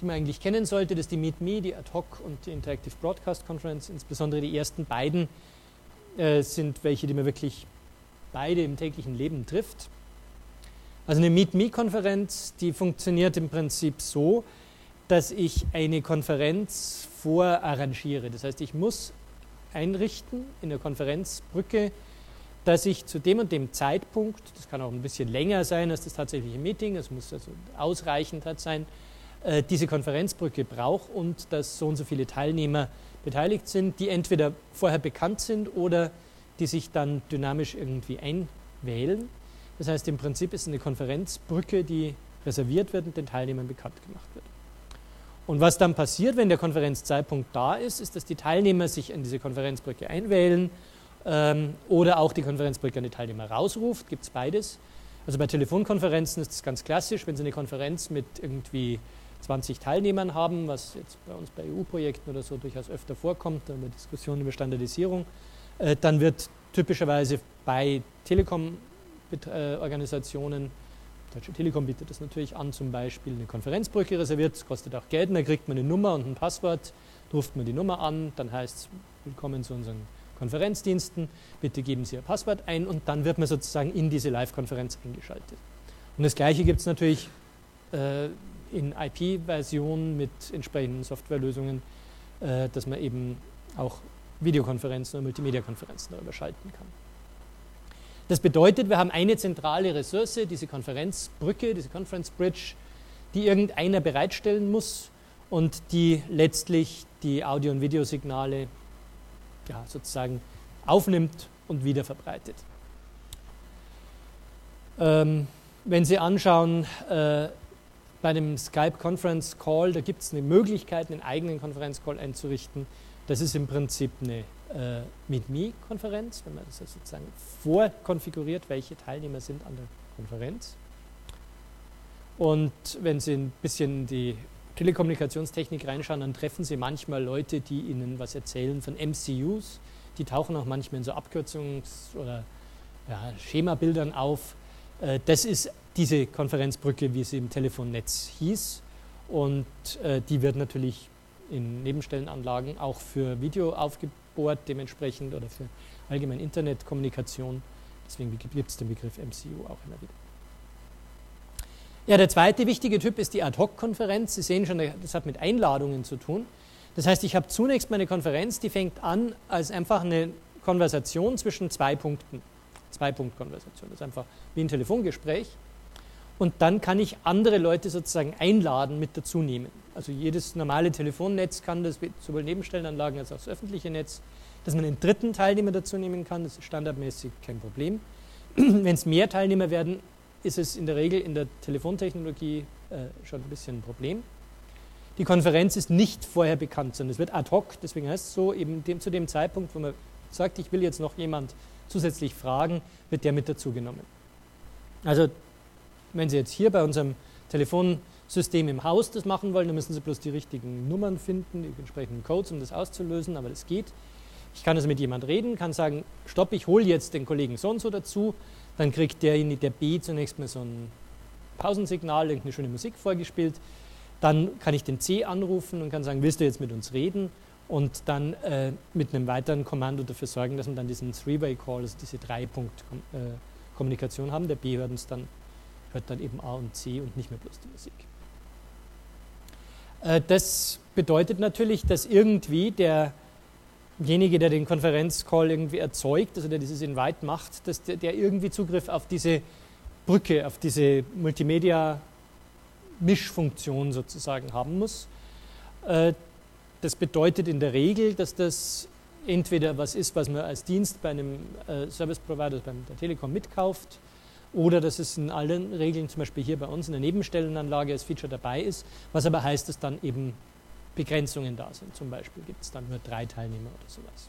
die man eigentlich kennen sollte. Das ist die MeetMe, die Ad Hoc und die Interactive Broadcast Conference. Insbesondere die ersten beiden äh, sind welche, die man wirklich beide im täglichen Leben trifft. Also eine MeetMe-Konferenz, die funktioniert im Prinzip so, dass ich eine Konferenz vorarrangiere. Das heißt, ich muss einrichten in der Konferenzbrücke, dass ich zu dem und dem Zeitpunkt, das kann auch ein bisschen länger sein als das tatsächliche Meeting, es muss also ausreichend sein, äh, diese Konferenzbrücke brauche und dass so und so viele Teilnehmer beteiligt sind, die entweder vorher bekannt sind oder die sich dann dynamisch irgendwie einwählen. Das heißt, im Prinzip ist es eine Konferenzbrücke, die reserviert wird und den Teilnehmern bekannt gemacht wird. Und was dann passiert, wenn der Konferenzzeitpunkt da ist, ist, dass die Teilnehmer sich an diese Konferenzbrücke einwählen ähm, oder auch die Konferenzbrücke an die Teilnehmer rausruft, gibt es beides. Also bei Telefonkonferenzen ist es ganz klassisch, wenn Sie eine Konferenz mit irgendwie zwanzig Teilnehmern haben, was jetzt bei uns bei E U-Projekten oder so durchaus öfter vorkommt, bei Diskussionen über Standardisierung, äh, dann wird typischerweise bei Telekom-Organisationen, Deutsche Telekom bietet das natürlich an, zum Beispiel eine Konferenzbrücke reserviert, das kostet auch Geld, und dann kriegt man eine Nummer und ein Passwort, ruft man die Nummer an, dann heißt es, willkommen zu unseren Konferenzdiensten, bitte geben Sie Ihr Passwort ein und dann wird man sozusagen in diese Live-Konferenz eingeschaltet. Und das Gleiche gibt es natürlich äh, in I P-Versionen mit entsprechenden Softwarelösungen, äh, dass man eben auch Videokonferenzen oder Multimedia-Konferenzen darüber schalten kann. Das bedeutet, wir haben eine zentrale Ressource, diese Konferenzbrücke, diese Conference Bridge, die irgendeiner bereitstellen muss und die letztlich die Audio- und Videosignale ja, sozusagen aufnimmt und wieder verbreitet. Ähm, wenn Sie anschauen, äh, bei dem Skype Conference Call, da gibt es eine Möglichkeit, einen eigenen Conference Call einzurichten. Das ist im Prinzip eine äh, MeetMe-Konferenz, wenn man das sozusagen vorkonfiguriert, welche Teilnehmer sind an der Konferenz. Und wenn Sie ein bisschen in die Telekommunikationstechnik reinschauen, dann treffen Sie manchmal Leute, die Ihnen was erzählen von M C Us. Die tauchen auch manchmal in so Abkürzungs- oder ja, Schemabildern auf. Äh, das ist diese Konferenzbrücke, wie sie im Telefonnetz hieß. Und äh, die wird natürlich in Nebenstellenanlagen auch für Video aufgebohrt, dementsprechend, oder für allgemein Internetkommunikation. Deswegen gibt es den Begriff M C U auch immer wieder. Ja, der zweite wichtige Typ ist die Ad-Hoc-Konferenz. Sie sehen schon, das hat mit Einladungen zu tun. Das heißt, ich habe zunächst meine Konferenz, die fängt an als einfach eine Konversation zwischen zwei Punkten. Zwei-Punkt-Konversation. Das ist einfach wie ein Telefongespräch. Und dann kann ich andere Leute sozusagen einladen, mit dazu nehmen. Also jedes normale Telefonnetz kann das, sowohl Nebenstellenanlagen als auch das öffentliche Netz, dass man einen dritten Teilnehmer dazu nehmen kann. Das ist standardmäßig kein Problem. Wenn es mehr Teilnehmer werden, ist es in der Regel in der Telefontechnologie äh, schon ein bisschen ein Problem. Die Konferenz ist nicht vorher bekannt, sondern es wird ad hoc, deswegen heißt es so, eben dem, zu dem Zeitpunkt, wo man sagt, ich will jetzt noch jemand zusätzlich fragen, wird der mit dazu genommen. Also wenn Sie jetzt hier bei unserem Telefonsystem im Haus das machen wollen, dann müssen Sie bloß die richtigen Nummern finden, die entsprechenden Codes, um das auszulösen, aber das geht. Ich kann also mit jemand reden, kann sagen, stopp, ich hole jetzt den Kollegen so und so dazu, dann kriegt derjenige, der B, zunächst mal so ein Pausensignal, irgendeine schöne Musik vorgespielt, dann kann ich den C anrufen und kann sagen, willst du jetzt mit uns reden? Und dann äh, mit einem weiteren Kommando dafür sorgen, dass wir dann diesen Three-Way-Call, also diese Drei-Punkt-Kommunikation haben. Der B hört uns dann hört dann eben A und C und nicht mehr bloß die Musik. Äh, das bedeutet natürlich, dass irgendwie derjenige, der den Konferenzcall irgendwie erzeugt, also der dieses Invite macht, dass der, der irgendwie Zugriff auf diese Brücke, auf diese Multimedia-Mischfunktion sozusagen haben muss. Äh, das bedeutet in der Regel, dass das entweder was ist, was man als Dienst bei einem äh, Service Provider, bei der Telekom mitkauft, oder dass es in allen Regeln, zum Beispiel hier bei uns in der Nebenstellenanlage als Feature dabei ist, was aber heißt, dass dann eben Begrenzungen da sind. Zum Beispiel gibt es dann nur drei Teilnehmer oder sowas.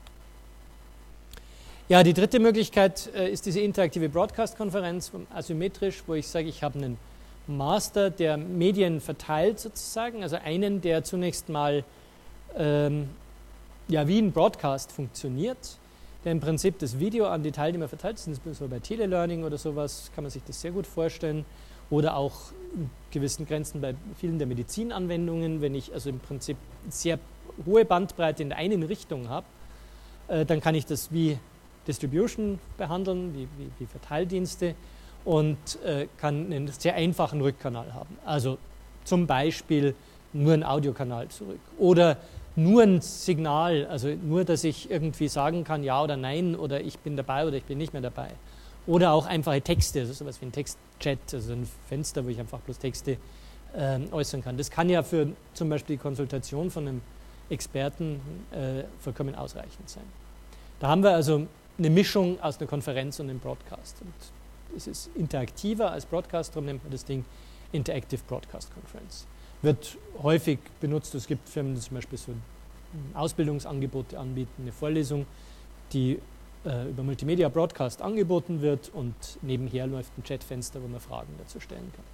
Ja, die dritte Möglichkeit äh, ist diese interaktive Broadcast-Konferenz, asymmetrisch, wo ich sage, ich habe einen Master, der Medien verteilt sozusagen, also einen, der zunächst mal ähm, ja, wie ein Broadcast funktioniert, der im Prinzip das Video an die Teilnehmer verteilt. Das ist bei Telelearning oder sowas, kann man sich das sehr gut vorstellen. oder auch in gewissen Grenzen bei vielen der Medizinanwendungen, wenn ich also im Prinzip sehr hohe Bandbreite in der einen Richtung habe, äh, dann kann ich das wie Distribution behandeln, wie, wie, wie Verteildienste und äh, kann einen sehr einfachen Rückkanal haben. Also zum Beispiel nur einen Audiokanal zurück oder nur ein Signal, also nur, dass ich irgendwie sagen kann, ja oder nein oder ich bin dabei oder ich bin nicht mehr dabei. Oder auch einfache Texte, also sowas wie ein Textchat, also ein Fenster, wo ich einfach bloß Texte äh, äußern kann. Das kann ja für zum Beispiel die Konsultation von einem Experten äh, vollkommen ausreichend sein. Da haben wir also eine Mischung aus einer Konferenz und einem Broadcast. Und es ist interaktiver als Broadcast, darum nennt man das Ding Interactive Broadcast Conference. Wird häufig benutzt, es gibt Firmen, die zum Beispiel so Ausbildungsangebote anbieten, eine Vorlesung, die äh, über Multimedia Broadcast angeboten wird und nebenher läuft ein Chatfenster, wo man Fragen dazu stellen kann.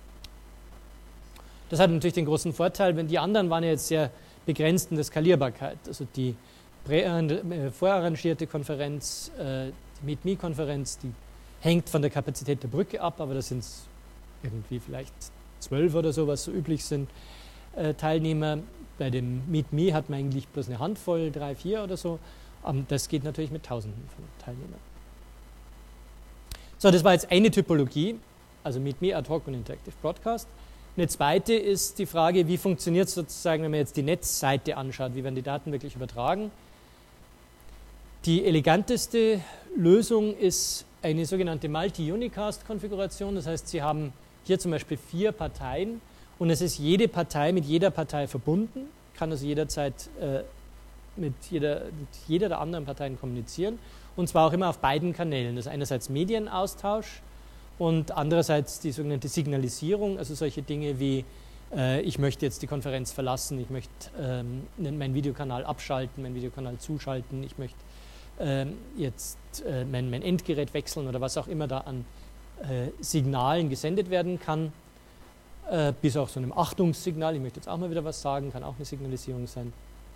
Das hat natürlich den großen Vorteil, wenn die anderen waren ja jetzt sehr begrenzt in der Skalierbarkeit, also die Prä- vorarrangierte Konferenz, äh, die Meet-Me-Konferenz, die hängt von der Kapazität der Brücke ab, aber das sind irgendwie vielleicht zwölf oder so, was so üblich sind, äh, Teilnehmer. Bei dem Meet-Me hat man eigentlich bloß eine Handvoll, drei, vier oder so. Um, das geht natürlich mit Tausenden von Teilnehmern. So, das war jetzt eine Typologie, also Meet-Me, Ad-Hoc und Interactive Broadcast. Eine zweite ist die Frage, wie funktioniert es sozusagen, wenn man jetzt die Netzseite anschaut, wie werden die Daten wirklich übertragen. Die eleganteste Lösung ist eine sogenannte Multi-Unicast-Konfiguration, das heißt, Sie haben hier zum Beispiel vier Parteien und es ist jede Partei mit jeder Partei verbunden, kann also jederzeit äh, mit, jeder, mit jeder der anderen Parteien kommunizieren und zwar auch immer auf beiden Kanälen. Das ist einerseits Medienaustausch und andererseits die sogenannte Signalisierung, also solche Dinge wie äh, ich möchte jetzt die Konferenz verlassen, ich möchte ähm, meinen Videokanal abschalten, meinen Videokanal zuschalten, ich möchte ähm, jetzt äh, mein, mein Endgerät wechseln oder was auch immer da an äh, Signalen gesendet werden kann, äh, bis auch so einem Achtungssignal, ich möchte jetzt auch mal wieder was sagen, kann auch eine Signalisierung sein.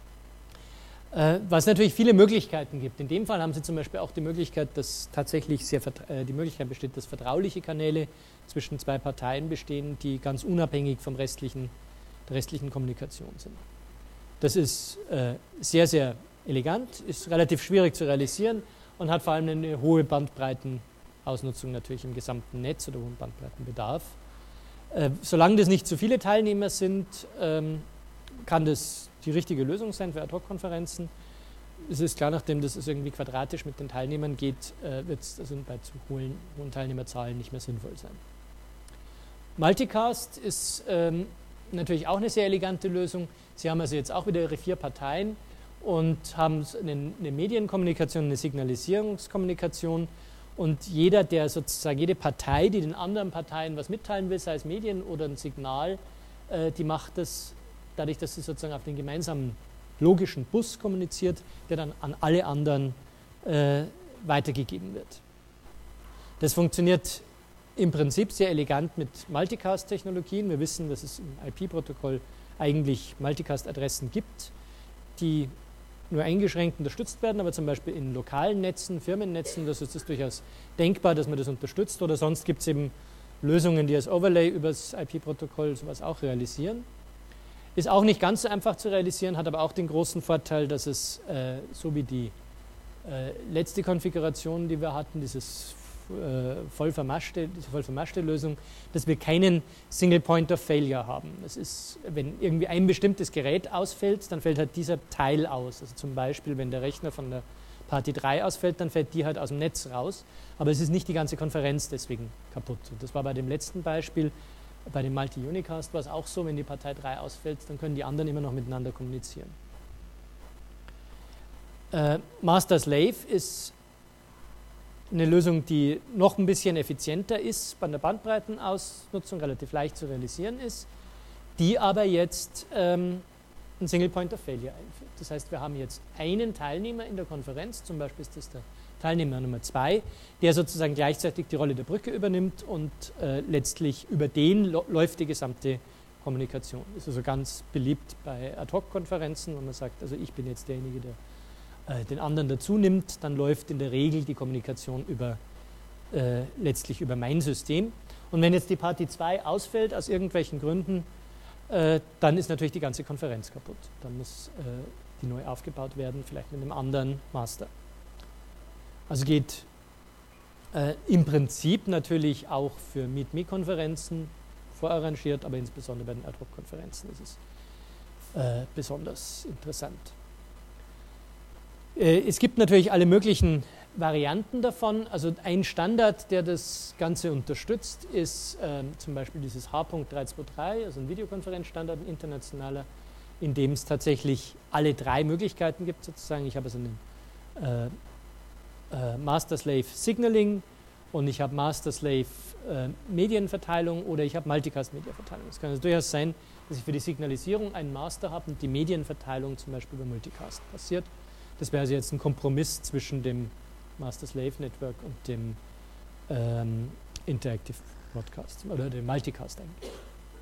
Äh, was natürlich viele Möglichkeiten gibt. In dem Fall haben Sie zum Beispiel auch die Möglichkeit, dass tatsächlich sehr äh, die Möglichkeit besteht, dass vertrauliche Kanäle zwischen zwei Parteien bestehen, die ganz unabhängig vom restlichen, der restlichen Kommunikation sind. Das ist äh, sehr, sehr elegant, ist relativ schwierig zu realisieren und hat vor allem eine hohe Bandbreitenausnutzung natürlich im gesamten Netz oder hohen Bandbreitenbedarf. Äh, solange das nicht zu viele Teilnehmer sind, ähm, kann das die richtige Lösung sein für Ad-Hoc-Konferenzen. Es ist klar, nachdem das irgendwie quadratisch mit den Teilnehmern geht, äh, wird es also bei zu hohen, hohen Teilnehmerzahlen nicht mehr sinnvoll sein. Multicast ist ähm, natürlich auch eine sehr elegante Lösung. Sie haben also jetzt auch wieder Ihre vier Parteien und haben eine, eine Medienkommunikation, eine Signalisierungskommunikation und jeder, der sozusagen, jede Partei, die den anderen Parteien was mitteilen will, sei es Medien oder ein Signal, äh, die macht das dadurch, dass sie sozusagen auf den gemeinsamen logischen Bus kommuniziert, der dann an alle anderen äh, weitergegeben wird. Das funktioniert im Prinzip sehr elegant mit Multicast-Technologien. Wir wissen, dass es im I P-Protokoll eigentlich Multicast-Adressen gibt, die nur eingeschränkt unterstützt werden, aber zum Beispiel in lokalen Netzen, Firmennetzen, das ist das durchaus denkbar, dass man das unterstützt, oder sonst gibt es eben Lösungen, die als Overlay über das I P-Protokoll sowas auch realisieren. Ist auch nicht ganz so einfach zu realisieren, hat aber auch den großen Vorteil, dass es, äh, so wie die äh, letzte Konfiguration, die wir hatten, dieses äh, voll vermaschte, diese voll vermaschte Lösung, dass wir keinen Single Point of Failure haben. Das ist, wenn irgendwie ein bestimmtes Gerät ausfällt, dann fällt halt dieser Teil aus. Also zum Beispiel, wenn der Rechner von der Party drei ausfällt, dann fällt die halt aus dem Netz raus. Aber es ist nicht die ganze Konferenz deswegen kaputt. Und das war bei dem letzten Beispiel. Bei dem Multi-Unicast war es auch so, wenn die Partei drei ausfällt, dann können die anderen immer noch miteinander kommunizieren. Äh, Master-Slave ist eine Lösung, die noch ein bisschen effizienter ist, bei der Bandbreitenausnutzung relativ leicht zu realisieren ist, die aber jetzt ähm, ein Single Point of Failure einführt. Das heißt, wir haben jetzt einen Teilnehmer in der Konferenz, zum Beispiel ist das der Teilnehmer Nummer zwei, der sozusagen gleichzeitig die Rolle der Brücke übernimmt und äh, letztlich über den läuft die gesamte Kommunikation. Das ist also ganz beliebt bei Ad-Hoc-Konferenzen, wo man sagt, also ich bin jetzt derjenige, der äh, den anderen dazu nimmt, dann läuft in der Regel die Kommunikation über, äh, letztlich über mein System. Und wenn jetzt die Party zwei ausfällt aus irgendwelchen Gründen, äh, dann ist natürlich die ganze Konferenz kaputt. Dann muss äh, die neu aufgebaut werden, vielleicht mit einem anderen Master. Also geht äh, im Prinzip natürlich auch für Meet-Me-Konferenzen vorarrangiert, aber insbesondere bei den Ad-Hoc-Konferenzen ist es äh, besonders interessant. Äh, es gibt natürlich alle möglichen Varianten davon. Also ein Standard, der das Ganze unterstützt, ist äh, zum Beispiel dieses H drei zwei drei, also ein Videokonferenzstandard, ein internationaler, in dem es tatsächlich alle drei Möglichkeiten gibt sozusagen. Ich habe also einen äh, äh, Master-Slave-Signaling und ich habe Master-Slave-Medienverteilung oder ich habe Multicast-Media-Verteilung. Es kann also durchaus sein, dass ich für die Signalisierung einen Master habe und die Medienverteilung zum Beispiel über Multicast passiert. Das wäre also jetzt ein Kompromiss zwischen dem Master-Slave-Network und dem ähm, Interactive Broadcast oder dem Multicast eigentlich.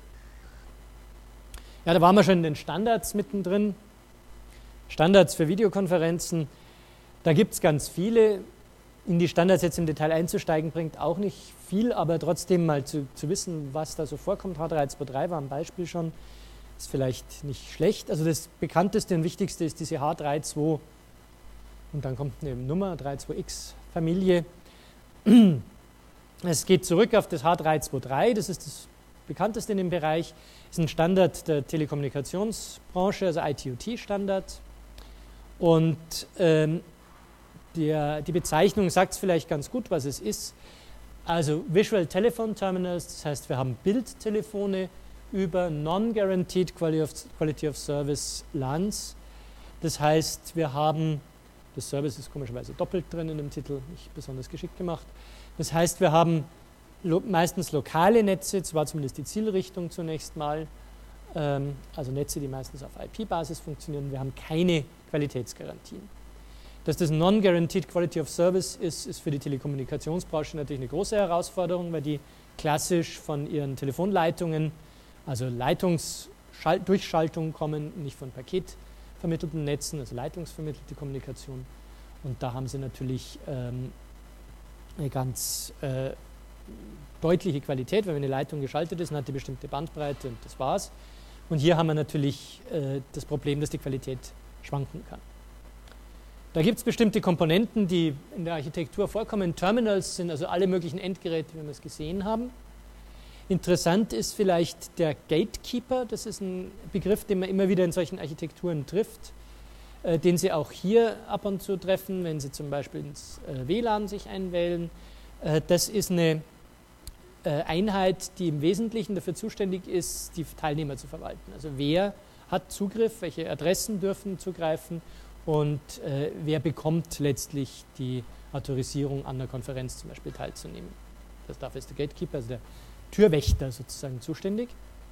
Ja, da waren wir schon in den Standards mittendrin. Standards für Videokonferenzen. Da gibt es ganz viele. In die Standards jetzt im Detail einzusteigen, bringt auch nicht viel, aber trotzdem mal zu, zu wissen, was da so vorkommt. H drei zwei drei war ein Beispiel schon. Ist vielleicht nicht schlecht. Also das bekannteste und wichtigste ist diese H drei zwei und dann kommt eine Nummer, drei zwei X Familie. Es geht zurück auf das H drei zwei drei, das ist das bekannteste in dem Bereich. Ist ein Standard der Telekommunikationsbranche, also I T U T-Standard. Und ähm, der, die Bezeichnung sagt es vielleicht ganz gut, was es ist. Also Visual Telephone Terminals, das heißt, wir haben Bildtelefone über Non-Guaranteed Quality of Service L A Ns. Das heißt, wir haben, das Service ist komischerweise doppelt drin in dem Titel, nicht besonders geschickt gemacht. Das heißt, wir haben lo meistens lokale Netze, das war zumindest die Zielrichtung zunächst mal, ähm, also Netze, die meistens auf I P-Basis funktionieren. Wir haben keine Qualitätsgarantien. Dass das Non-Guaranteed Quality of Service ist, ist für die Telekommunikationsbranche natürlich eine große Herausforderung, weil die klassisch von ihren Telefonleitungen, also Leitungsdurchschaltungen kommen, nicht von paketvermittelten Netzen, also leitungsvermittelte Kommunikation. Und da haben sie natürlich ähm, eine ganz äh, deutliche Qualität, weil wenn eine Leitung geschaltet ist, dann hat die bestimmte Bandbreite und das war's. Und hier haben wir natürlich äh, das Problem, dass die Qualität schwanken kann. Da gibt es bestimmte Komponenten, die in der Architektur vorkommen. Terminals sind also alle möglichen Endgeräte, wie wir es gesehen haben. Interessant ist vielleicht der Gatekeeper. Das ist ein Begriff, den man immer wieder in solchen Architekturen trifft, äh, den Sie auch hier ab und zu treffen, wenn Sie zum Beispiel ins äh, W L A N sich einwählen. Äh, das ist eine äh, Einheit, die im Wesentlichen dafür zuständig ist, die Teilnehmer zu verwalten. Also wer hat Zugriff, welche Adressen dürfen zugreifen und äh, wer bekommt letztlich die Autorisierung, an der Konferenz zum Beispiel teilzunehmen. Das dafür ist der Gatekeeper, also der Türwächter sozusagen zuständig.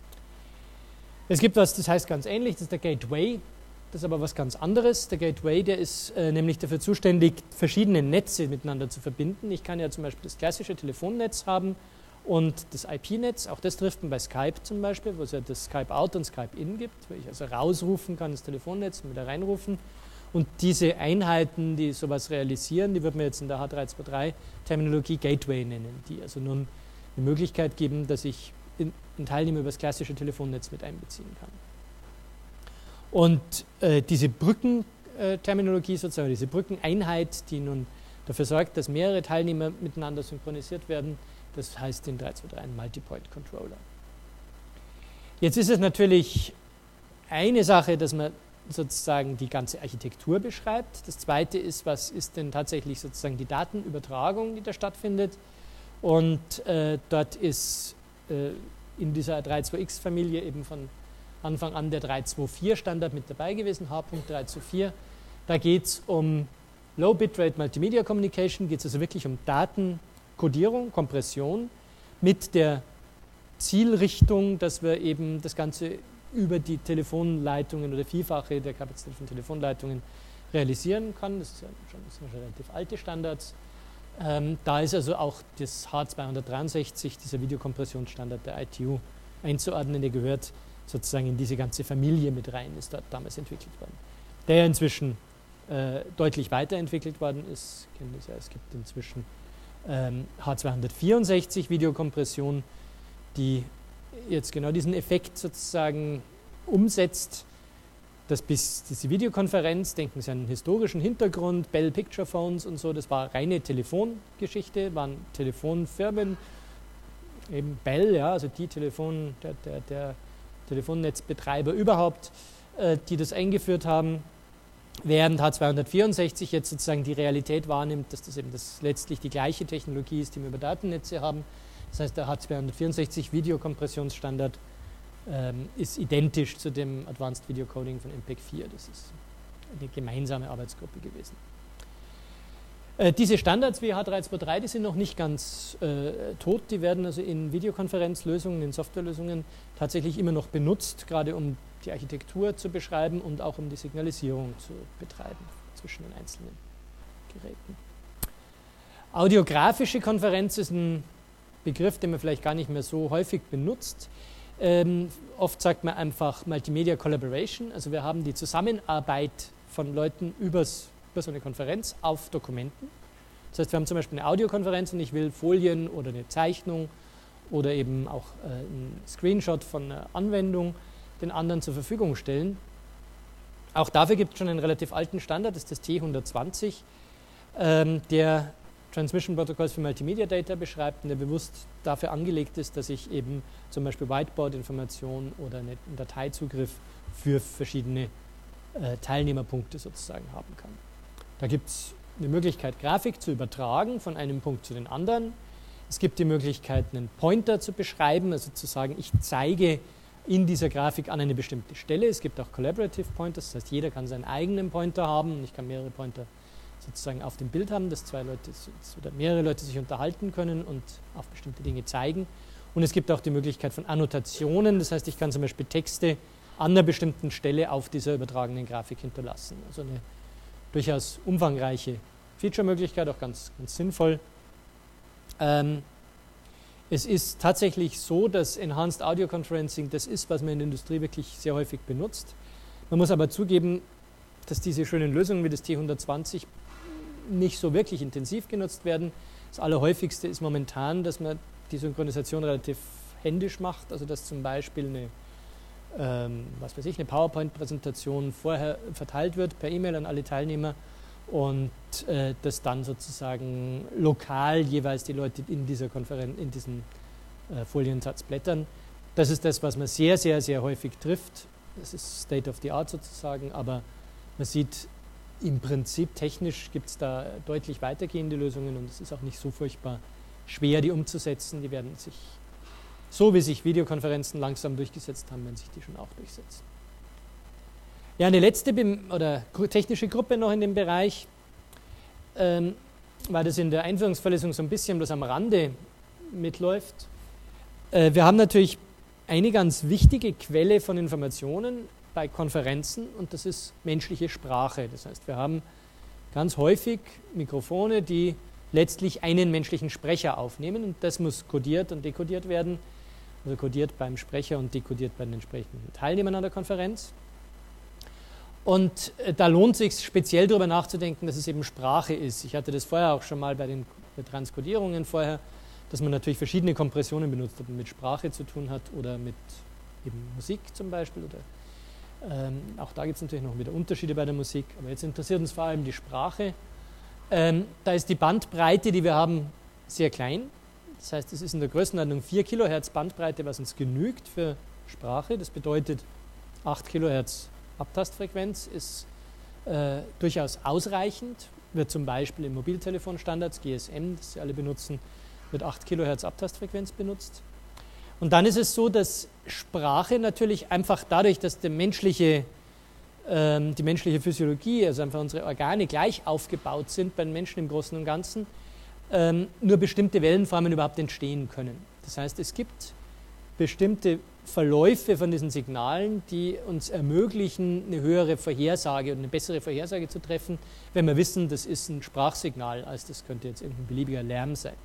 Es gibt was, das heißt ganz ähnlich, das ist der Gateway, das ist aber was ganz anderes. Der Gateway, der ist äh, nämlich dafür zuständig, verschiedene Netze miteinander zu verbinden. Ich kann ja zum Beispiel das klassische Telefonnetz haben und das I P-Netz, auch das trifft man bei Skype zum Beispiel, wo es ja das Skype Out und Skype In gibt, wo ich also rausrufen kann, das Telefonnetz und wieder reinrufen. Und diese Einheiten, die sowas realisieren, die wird man jetzt in der H drei zwei drei Terminologie Gateway nennen, die also nun eine Möglichkeit geben, dass ich einen Teilnehmer über das klassische Telefonnetz mit einbeziehen kann. Und äh, diese Brückenterminologie, sozusagen diese Brückeneinheit, die nun dafür sorgt, dass mehrere Teilnehmer miteinander synchronisiert werden, das heißt in drei zwei drei ein Multipoint Controller. Jetzt ist es natürlich eine Sache, dass man sozusagen die ganze Architektur beschreibt. Das zweite ist, was ist denn tatsächlich sozusagen die Datenübertragung, die da stattfindet. Und äh, dort ist äh, in dieser drei zwei X Familie eben von Anfang an der drei zwei vier Standard mit dabei gewesen, H drei zwei vier. Da geht es um Low Bitrate Multimedia Communication, geht es also wirklich um Datenkodierung, Kompression mit der Zielrichtung, dass wir eben das Ganze über die Telefonleitungen oder Vielfache der Kapazität von Telefonleitungen realisieren kann. Das ist ja schon, das sind schon relativ alte Standards. Ähm, da ist also auch das H zwei dreiundsechzig, dieser Videokompressionsstandard der I T U, einzuordnen. Der gehört sozusagen in diese ganze Familie mit rein, ist dort damals entwickelt worden. Der ja inzwischen äh, deutlich weiterentwickelt worden ist. Ich kenne das ja, es gibt inzwischen ähm, H zweihundertvierundsechzig Videokompression, die jetzt genau diesen Effekt sozusagen umsetzt, dass bis diese Videokonferenz, denken Sie an den historischen Hintergrund, Bell Picture Phones und so, das war reine Telefongeschichte, waren Telefonfirmen, eben Bell, ja, also die Telefon, der, der, der Telefonnetzbetreiber überhaupt, äh, die das eingeführt haben, während H zweihundertvierundsechzig jetzt sozusagen die Realität wahrnimmt, dass das eben das letztlich die gleiche Technologie ist, die wir über Datennetze haben. Das heißt, der H zweihundertvierundsechzig Videokompressionsstandard ähm, ist identisch zu dem Advanced Video Coding von M P E G vier. Das ist eine gemeinsame Arbeitsgruppe gewesen. Äh, diese Standards wie H drei zwei drei, die sind noch nicht ganz äh, tot. Die werden also in Videokonferenzlösungen, in Softwarelösungen tatsächlich immer noch benutzt, gerade um die Architektur zu beschreiben und auch um die Signalisierung zu betreiben zwischen den einzelnen Geräten. Audiografische Konferenz ist ein Begriff, den man vielleicht gar nicht mehr so häufig benutzt. Ähm, oft sagt man einfach Multimedia Collaboration, also wir haben die Zusammenarbeit von Leuten übers, über so eine Konferenz auf Dokumenten. Das heißt, wir haben zum Beispiel eine Audiokonferenz und ich will Folien oder eine Zeichnung oder eben auch äh, einen Screenshot von einer Anwendung den anderen zur Verfügung stellen. Auch dafür gibt es schon einen relativ alten Standard, das ist das T hundertzwanzig, ähm, der Transmission Protocols für Multimedia Data beschreibt und der bewusst dafür angelegt ist, dass ich eben zum Beispiel Whiteboard-Informationen oder einen Dateizugriff für verschiedene äh, Teilnehmerpunkte sozusagen haben kann. Da gibt es eine Möglichkeit, Grafik zu übertragen von einem Punkt zu den anderen. Es gibt die Möglichkeit, einen Pointer zu beschreiben, also zu sagen, ich zeige in dieser Grafik an eine bestimmte Stelle. Es gibt auch Collaborative Pointers, das heißt, jeder kann seinen eigenen Pointer haben und ich kann mehrere Pointer sozusagen auf dem Bild haben, dass zwei Leute oder mehrere Leute sich unterhalten können und auf bestimmte Dinge zeigen. Und es gibt auch die Möglichkeit von Annotationen, das heißt, ich kann zum Beispiel Texte an einer bestimmten Stelle auf dieser übertragenen Grafik hinterlassen. Also eine durchaus umfangreiche Feature-Möglichkeit, auch ganz, ganz sinnvoll. Ähm, es ist tatsächlich so, dass Enhanced Audio Conferencing das ist, was man in der Industrie wirklich sehr häufig benutzt. Man muss aber zugeben, dass diese schönen Lösungen wie das T hundertzwanzig nicht so wirklich intensiv genutzt werden. Das Allerhäufigste ist momentan, dass man die Synchronisation relativ händisch macht, also dass zum Beispiel eine, ähm, was weiß ich, eine PowerPoint-Präsentation vorher verteilt wird per E-Mail an alle Teilnehmer und äh, dass dann sozusagen lokal jeweils die Leute in dieser Konferenz, in diesem äh, Foliensatz blättern. Das ist das, was man sehr, sehr, sehr häufig trifft. Das ist State of the Art sozusagen, aber man sieht, im Prinzip technisch gibt es da deutlich weitergehende Lösungen und es ist auch nicht so furchtbar schwer, die umzusetzen. Die werden sich, so wie sich Videokonferenzen langsam durchgesetzt haben, werden sich die schon auch durchsetzen. Ja, eine letzte oder technische Gruppe noch in dem Bereich, ähm, weil das in der Einführungsvorlesung so ein bisschen bloß am Rande mitläuft. Äh, wir haben natürlich eine ganz wichtige Quelle von Informationen bei Konferenzen und das ist menschliche Sprache. Das heißt, wir haben ganz häufig Mikrofone, die letztlich einen menschlichen Sprecher aufnehmen und das muss kodiert und dekodiert werden, also kodiert beim Sprecher und dekodiert bei den entsprechenden Teilnehmern an der Konferenz. Und äh, da lohnt es sich speziell darüber nachzudenken, dass es eben Sprache ist. Ich hatte das vorher auch schon mal bei den Transkodierungen vorher, dass man natürlich verschiedene Kompressionen benutzt, ob man mit Sprache zu tun hat oder mit eben Musik zum Beispiel oder Ähm, auch da gibt es natürlich noch wieder Unterschiede bei der Musik, aber jetzt interessiert uns vor allem die Sprache. Ähm, da ist die Bandbreite, die wir haben, sehr klein. Das heißt, es ist in der Größenordnung vier Kilohertz Bandbreite, was uns genügt für Sprache. Das bedeutet, acht Kilohertz Abtastfrequenz ist äh, durchaus ausreichend. Wird zum Beispiel im Mobiltelefonstandards G S M, das Sie alle benutzen, wird acht Kilohertz Abtastfrequenz benutzt. Und dann ist es so, dass Sprache natürlich einfach dadurch, dass der menschliche, ähm, die menschliche Physiologie, also einfach unsere Organe gleich aufgebaut sind bei den Menschen im Großen und Ganzen, ähm, nur bestimmte Wellenformen überhaupt entstehen können. Das heißt, es gibt bestimmte Verläufe von diesen Signalen, die uns ermöglichen, eine höhere Vorhersage und eine bessere Vorhersage zu treffen, wenn wir wissen, das ist ein Sprachsignal, als das könnte jetzt irgendein beliebiger Lärm sein.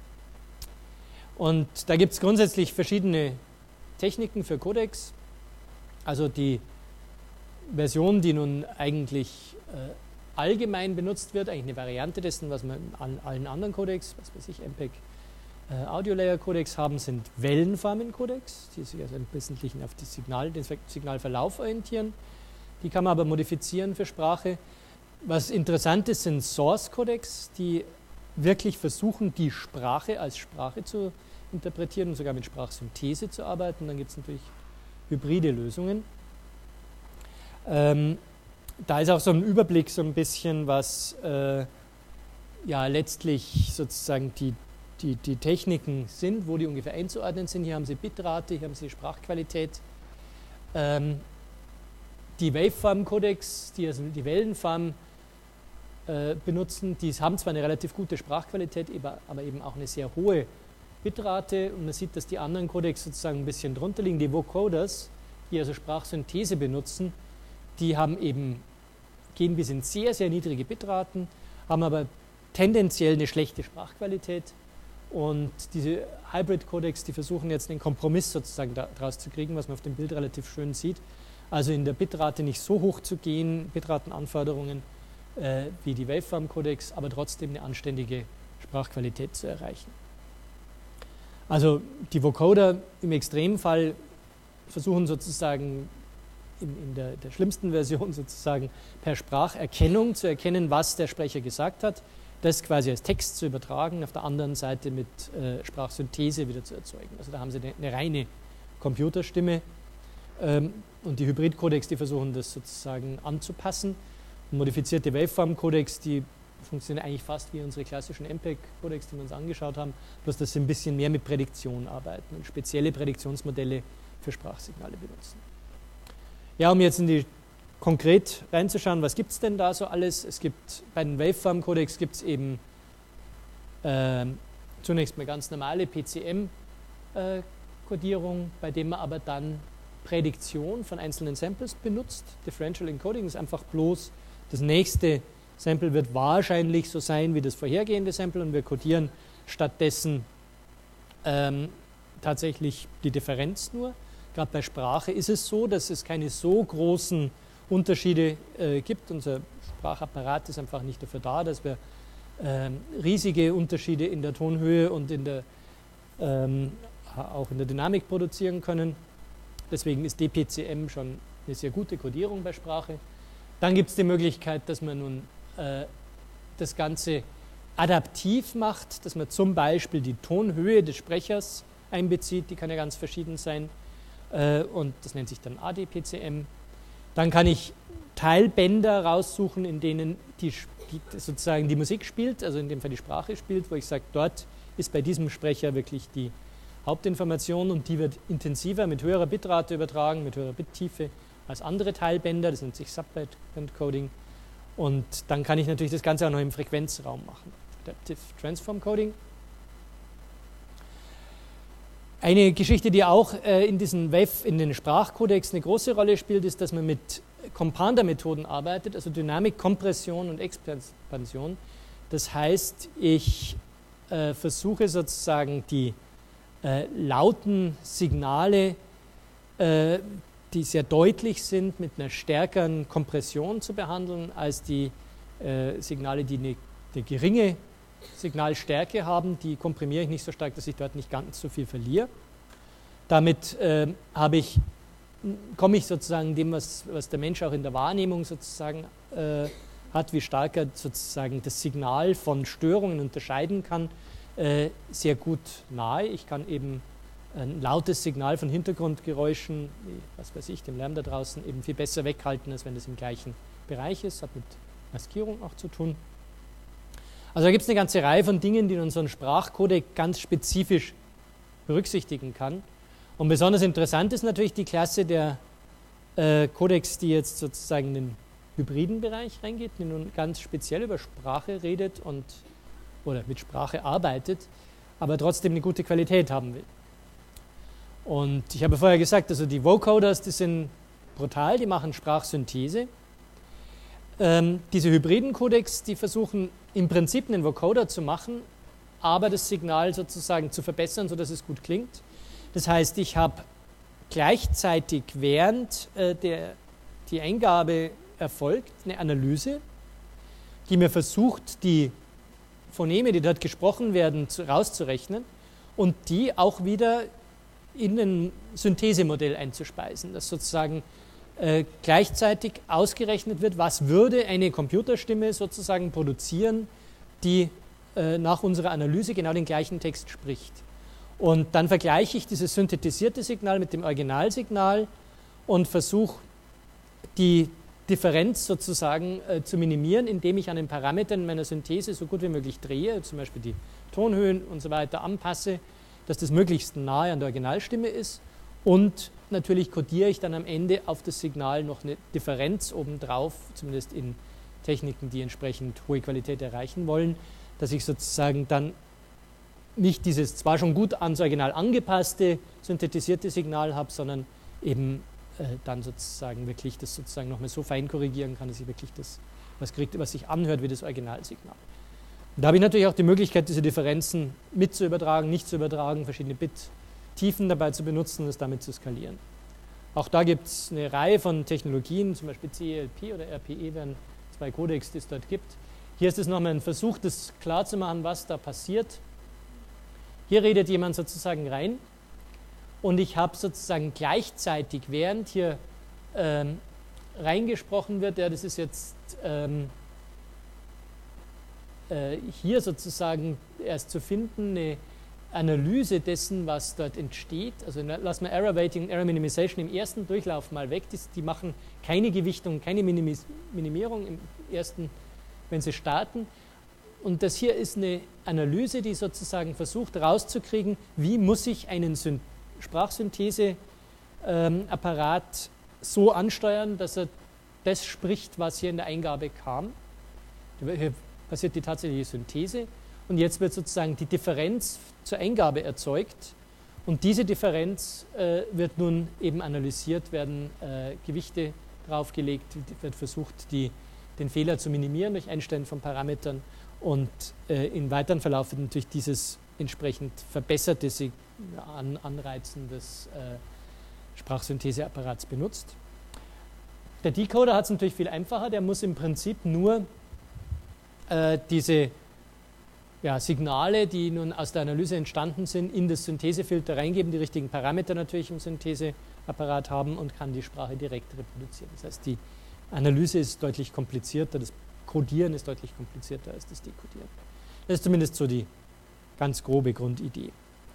Und da gibt es grundsätzlich verschiedene Techniken für Codecs. Also die Version, die nun eigentlich äh, allgemein benutzt wird, eigentlich eine Variante dessen, was wir an allen anderen Codecs, was weiß ich, M P E G, äh, Audio Layer Codecs haben, sind Wellenformen-Codecs, die sich also im Wesentlichen auf die Signal, den Signalverlauf orientieren. Die kann man aber modifizieren für Sprache. Was interessant ist, sind Source-Codecs, die wirklich versuchen, die Sprache als Sprache zu interpretieren und sogar mit Sprachsynthese zu arbeiten. Dann gibt es natürlich hybride Lösungen. Ähm, da ist auch so ein Überblick so ein bisschen, was äh, ja letztlich sozusagen die, die, die Techniken sind, wo die ungefähr einzuordnen sind. Hier haben Sie Bitrate, hier haben Sie Sprachqualität. Ähm, die Waveform-Codecs, die also die Wellenform äh, benutzen, die haben zwar eine relativ gute Sprachqualität, aber eben auch eine sehr hohe Bitrate, und man sieht, dass die anderen Codecs sozusagen ein bisschen drunter liegen. Die Vocoders, die also Sprachsynthese benutzen, die haben eben, gehen bis in sehr, sehr niedrige Bitraten, haben aber tendenziell eine schlechte Sprachqualität, und diese Hybrid-Codecs, die versuchen jetzt einen Kompromiss sozusagen daraus zu kriegen, was man auf dem Bild relativ schön sieht. Also in der Bitrate nicht so hoch zu gehen, Bitratenanforderungen äh, wie die Waveform-Codecs, aber trotzdem eine anständige Sprachqualität zu erreichen. Also die Vocoder im Extremfall versuchen sozusagen in, in der, der schlimmsten Version sozusagen per Spracherkennung zu erkennen, was der Sprecher gesagt hat, das quasi als Text zu übertragen, auf der anderen Seite mit äh, Sprachsynthese wieder zu erzeugen. Also da haben Sie eine, eine reine Computerstimme, ähm, und die Hybrid-Codecs, die versuchen das sozusagen anzupassen. Und modifizierte Waveform-Codecs, die funktionieren eigentlich fast wie unsere klassischen M P E G-Codecs, die wir uns angeschaut haben, bloß dass sie ein bisschen mehr mit Prädiktion arbeiten und spezielle Prädiktionsmodelle für Sprachsignale benutzen. Ja, um jetzt in die konkret reinzuschauen, was gibt es denn da so alles? Es gibt bei den Waveform-Codecs gibt es eben äh, zunächst mal ganz normale P C M-Kodierung, äh, bei dem man aber dann Prädiktion von einzelnen Samples benutzt. Differential Encoding ist einfach bloß, das nächste Sample wird wahrscheinlich so sein wie das vorhergehende Sample, und wir codieren stattdessen ähm, tatsächlich die Differenz nur. Gerade bei Sprache ist es so, dass es keine so großen Unterschiede äh, gibt. Unser Sprachapparat ist einfach nicht dafür da, dass wir ähm, riesige Unterschiede in der Tonhöhe und in der, ähm, auch in der Dynamik produzieren können. Deswegen ist D P C M schon eine sehr gute Codierung bei Sprache. Dann gibt es die Möglichkeit, dass man nun äh, das Ganze adaptiv macht, dass man zum Beispiel die Tonhöhe des Sprechers einbezieht, die kann ja ganz verschieden sein, äh, und das nennt sich dann A D P C M. Dann kann ich Teilbänder raussuchen, in denen die, die, sozusagen die Musik spielt, also in dem Fall die Sprache spielt, wo ich sage, dort ist bei diesem Sprecher wirklich die Hauptinformation, und die wird intensiver mit höherer Bitrate übertragen, mit höherer Bittiefe als andere Teilbänder, das nennt sich Subband Coding, und dann kann ich natürlich das Ganze auch noch im Frequenzraum machen, Adaptive Transform Coding. Eine Geschichte, die auch äh, in diesen Wave, in den Sprachcodecs eine große Rolle spielt, ist, dass man mit Compounder-Methoden arbeitet, also Dynamik, Kompression und Expansion. Das heißt, ich äh, versuche sozusagen die äh, lauten Signale, äh, die sehr deutlich sind, mit einer stärkeren Kompression zu behandeln, als die äh, Signale, die eine, eine geringe Signalstärke haben. Die komprimiere ich nicht so stark, dass ich dort nicht ganz so viel verliere. Damit äh, habe ich, komme ich sozusagen dem, was, was der Mensch auch in der Wahrnehmung sozusagen äh, hat, wie stark er sozusagen das Signal von Störungen unterscheiden kann, äh, sehr gut nahe. Ich kann eben ein lautes Signal von Hintergrundgeräuschen, wie, was weiß ich, dem Lärm da draußen, eben viel besser weghalten, als wenn das im gleichen Bereich ist. Hat mit Maskierung auch zu tun. Also da gibt es eine ganze Reihe von Dingen, die unseren Sprachcodec ganz spezifisch berücksichtigen kann. Und besonders interessant ist natürlich die Klasse der äh, Codecs, die jetzt sozusagen in den hybriden Bereich reingeht, die nun ganz speziell über Sprache redet und oder mit Sprache arbeitet, aber trotzdem eine gute Qualität haben will. Und ich habe vorher gesagt, also die Vocoders, die sind brutal, die machen Sprachsynthese. Ähm, diese hybriden Codecs, die versuchen im Prinzip einen Vocoder zu machen, aber das Signal sozusagen zu verbessern, sodass es gut klingt. Das heißt, ich habe gleichzeitig, während äh, der, die Eingabe erfolgt, eine Analyse. die mir versucht, die Phoneme, die dort gesprochen werden, zu, rauszurechnen und die auch wieder in ein Synthesemodell einzuspeisen, das sozusagen äh, gleichzeitig ausgerechnet wird, was würde eine Computerstimme sozusagen produzieren, die äh, nach unserer Analyse genau den gleichen Text spricht. Und dann vergleiche ich dieses synthetisierte Signal mit dem Originalsignal und versuche die Differenz sozusagen äh, zu minimieren, indem ich an den Parametern meiner Synthese so gut wie möglich drehe, zum Beispiel die Tonhöhen und so weiter anpasse, dass das möglichst nahe an der Originalstimme ist. Und natürlich kodiere ich dann am Ende auf das Signal noch eine Differenz obendrauf, zumindest in Techniken, die entsprechend hohe Qualität erreichen wollen, dass ich sozusagen dann nicht dieses zwar schon gut ans Original angepasste, synthetisierte Signal habe, sondern eben äh, dann sozusagen wirklich das sozusagen nochmal so fein korrigieren kann, dass ich wirklich das was kriege, was sich anhört wie das Originalsignal. Und da habe ich natürlich auch die Möglichkeit, diese Differenzen mit zu übertragen, nicht zu übertragen, verschiedene Bit-Tiefen dabei zu benutzen und es damit zu skalieren. Auch da gibt es eine Reihe von Technologien, zum Beispiel C E L P oder R P E wären zwei Codecs, die es dort gibt. Hier ist es nochmal ein Versuch, das klarzumachen, was da passiert. Hier redet jemand sozusagen rein und ich habe sozusagen gleichzeitig, während hier ähm, reingesprochen wird, ja, das ist jetzt ähm, äh, hier sozusagen erst zu finden, eine Analyse dessen, was dort entsteht. Also lassen wir Error Weighting und Error Minimization im ersten Durchlauf mal weg. Die, die machen keine Gewichtung, keine Minimis, Minimierung im ersten, wenn sie starten. Und das hier ist eine Analyse, die sozusagen versucht herauszukriegen, wie muss ich einen Syn- Sprachsynthese-Apparat ähm, so ansteuern, dass er das spricht, was hier in der Eingabe kam. Hier passiert die tatsächliche Synthese. Und jetzt wird sozusagen die Differenz zur Eingabe erzeugt. Und diese Differenz äh, wird nun eben analysiert, werden äh, Gewichte draufgelegt, wird versucht, die, den Fehler zu minimieren durch Einstellen von Parametern. Und äh, im weiteren Verlauf wird natürlich dieses entsprechend verbesserte An Anreizen des äh, Sprachsyntheseapparats benutzt. Der Decoder hat es natürlich viel einfacher. Der muss im Prinzip nur äh, diese ja, Signale, die nun aus der Analyse entstanden sind, in das Synthesefilter reingeben, die richtigen Parameter natürlich im Syntheseapparat haben und kann die Sprache direkt reproduzieren. Das heißt, die Analyse ist deutlich komplizierter, das Codieren ist deutlich komplizierter als das Dekodieren. Das ist zumindest so die ganz grobe Grundidee.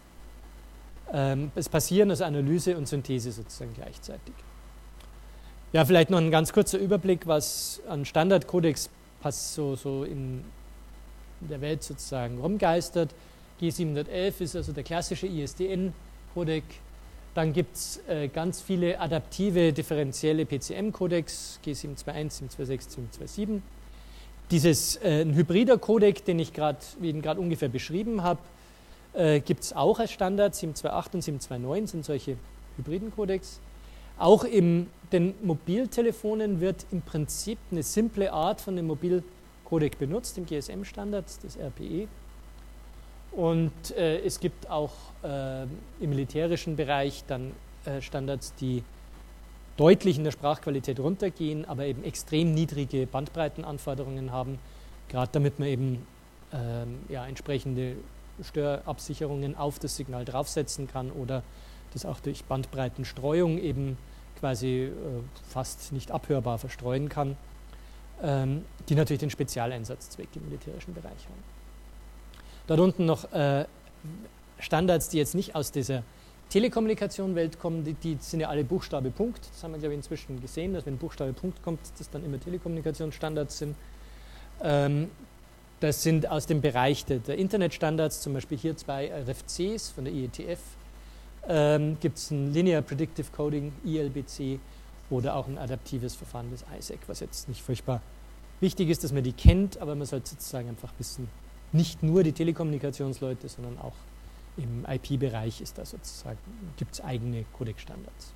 Ähm, es passieren also Analyse und Synthese sozusagen gleichzeitig. Ja, vielleicht noch ein ganz kurzer Überblick, was an Standardcodecs so, so in der Welt sozusagen rumgeistert. G siebenhundertelf ist also der klassische I S D N-Codec. Dann gibt es äh, ganz viele adaptive differenzielle P C M-Codecs, G sieben zwei eins, sieben zwei sechs, sieben zwei sieben. Dieses äh, ein hybrider Codec, den ich gerade, wie ihn gerade ungefähr beschrieben habe, äh, gibt es auch als Standard. sieben zwei acht und sieben zwei neun sind solche hybriden Codecs. Auch in den Mobiltelefonen wird im Prinzip eine simple Art von dem Mobilcodec benutzt, im G S M-Standard, das R P E. Und äh, es gibt auch äh, im militärischen Bereich dann äh, Standards, die deutlich in der Sprachqualität runtergehen, aber eben extrem niedrige Bandbreitenanforderungen haben, gerade damit man eben ähm, ja, entsprechende Störabsicherungen auf das Signal draufsetzen kann oder das auch durch Bandbreitenstreuung eben quasi äh, fast nicht abhörbar verstreuen kann, ähm, die natürlich den Spezialeinsatzzweck im militärischen Bereich haben. Dort unten noch äh, Standards, die jetzt nicht aus dieser Telekommunikation-Welt kommen, die, die sind ja alle Buchstabe Punkt. Das haben wir, glaube ich, inzwischen gesehen, dass wenn Buchstabe Punkt kommt, das dann immer Telekommunikationsstandards sind. Ähm, das sind aus dem Bereich der, der Internetstandards, zum Beispiel hier zwei R F Cs von der I E T F. Ähm, gibt es ein Linear Predictive Coding, I L B C, oder auch ein adaptives Verfahren des I S A C, was jetzt nicht furchtbar wichtig ist, dass man die kennt, aber man sollte sozusagen einfach wissen, nicht nur die Telekommunikationsleute, sondern auch im I P-Bereich ist da sozusagen, gibt es eigene Codec-Standards.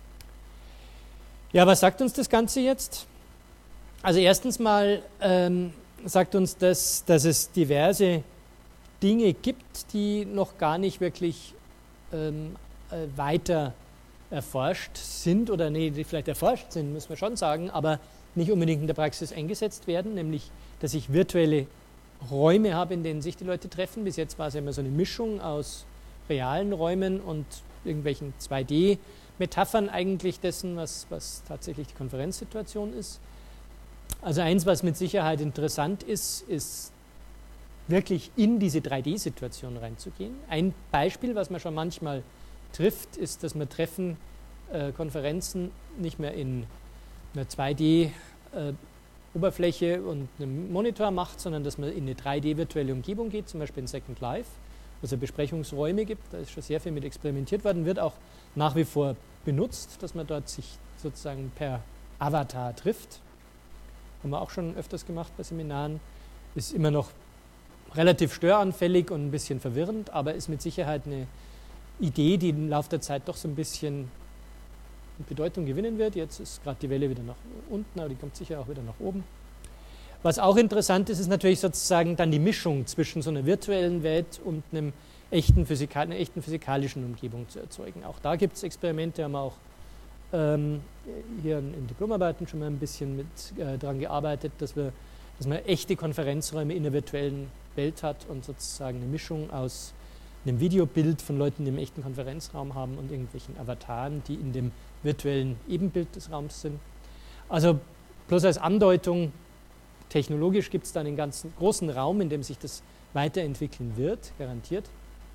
Ja, was sagt uns das Ganze jetzt? Also erstens mal ähm, sagt uns das, dass es diverse Dinge gibt, die noch gar nicht wirklich ähm, äh, weiter erforscht sind, oder nee, die vielleicht erforscht sind, müssen wir schon sagen, aber nicht unbedingt in der Praxis eingesetzt werden, nämlich dass ich virtuelle Räume habe, in denen sich die Leute treffen. Bis jetzt war es ja immer so eine Mischung aus realen Räumen und irgendwelchen zwei D-Metaphern eigentlich dessen, was, was tatsächlich die Konferenzsituation ist. Also eins, was mit Sicherheit interessant ist, ist wirklich in diese drei D-Situation reinzugehen. Ein Beispiel, was man schon manchmal trifft, ist, dass man Treffen, äh, Konferenzen nicht mehr in einer zwei D-Oberfläche äh, und einem Monitor macht, sondern dass man in eine drei D-virtuelle Umgebung geht, zum Beispiel in Second Life, wo es ja Besprechungsräume gibt. Da ist schon sehr viel mit experimentiert worden, wird auch nach wie vor benutzt, dass man dort sich sozusagen per Avatar trifft. Haben wir auch schon öfters gemacht bei Seminaren. Ist immer noch relativ störanfällig und ein bisschen verwirrend, aber ist mit Sicherheit eine Idee, die im Laufe der Zeit doch so ein bisschen Bedeutung gewinnen wird. Jetzt ist gerade die Welle wieder nach unten, aber die kommt sicher auch wieder nach oben. Was auch interessant ist, ist natürlich sozusagen dann die Mischung zwischen so einer virtuellen Welt und einem echten Physikal, einer echten physikalischen Umgebung zu erzeugen. Auch da gibt es Experimente, haben wir auch ähm, hier in, in Diplomarbeiten schon mal ein bisschen mit äh, dran gearbeitet, dass, wir, dass man echte Konferenzräume in der virtuellen Welt hat und sozusagen eine Mischung aus einem Videobild von Leuten, die im echten Konferenzraum haben und irgendwelchen Avataren, die in dem virtuellen Ebenbild des Raums sind. Also bloß als Andeutung, technologisch gibt es da einen ganzen großen Raum, in dem sich das weiterentwickeln wird, garantiert.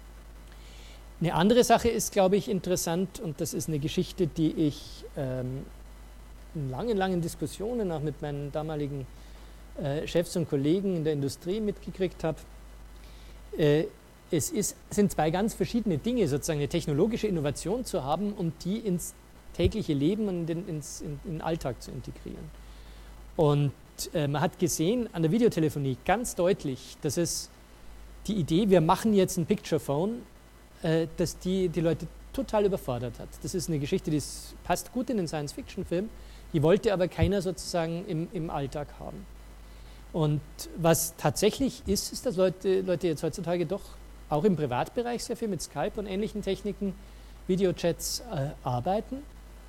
Eine andere Sache ist, glaube ich, interessant, und das ist eine Geschichte, die ich ähm, in langen, langen Diskussionen auch mit meinen damaligen äh, Chefs und Kollegen in der Industrie mitgekriegt habe. Äh, es ist, sind zwei ganz verschiedene Dinge, sozusagen eine technologische Innovation zu haben und die ins tägliche Leben und in, ins, in, in den Alltag zu integrieren. Und äh, man hat gesehen an der Videotelefonie ganz deutlich, dass es die Idee, wir machen jetzt ein Picture Phone, äh, dass die die Leute total überfordert hat. Das ist eine Geschichte, die ist, passt gut in den Science-Fiction-Film, die wollte aber keiner sozusagen im, im Alltag haben. Und was tatsächlich ist, ist, dass Leute, Leute jetzt heutzutage doch auch im Privatbereich sehr viel mit Skype und ähnlichen Techniken, Videochats äh, arbeiten,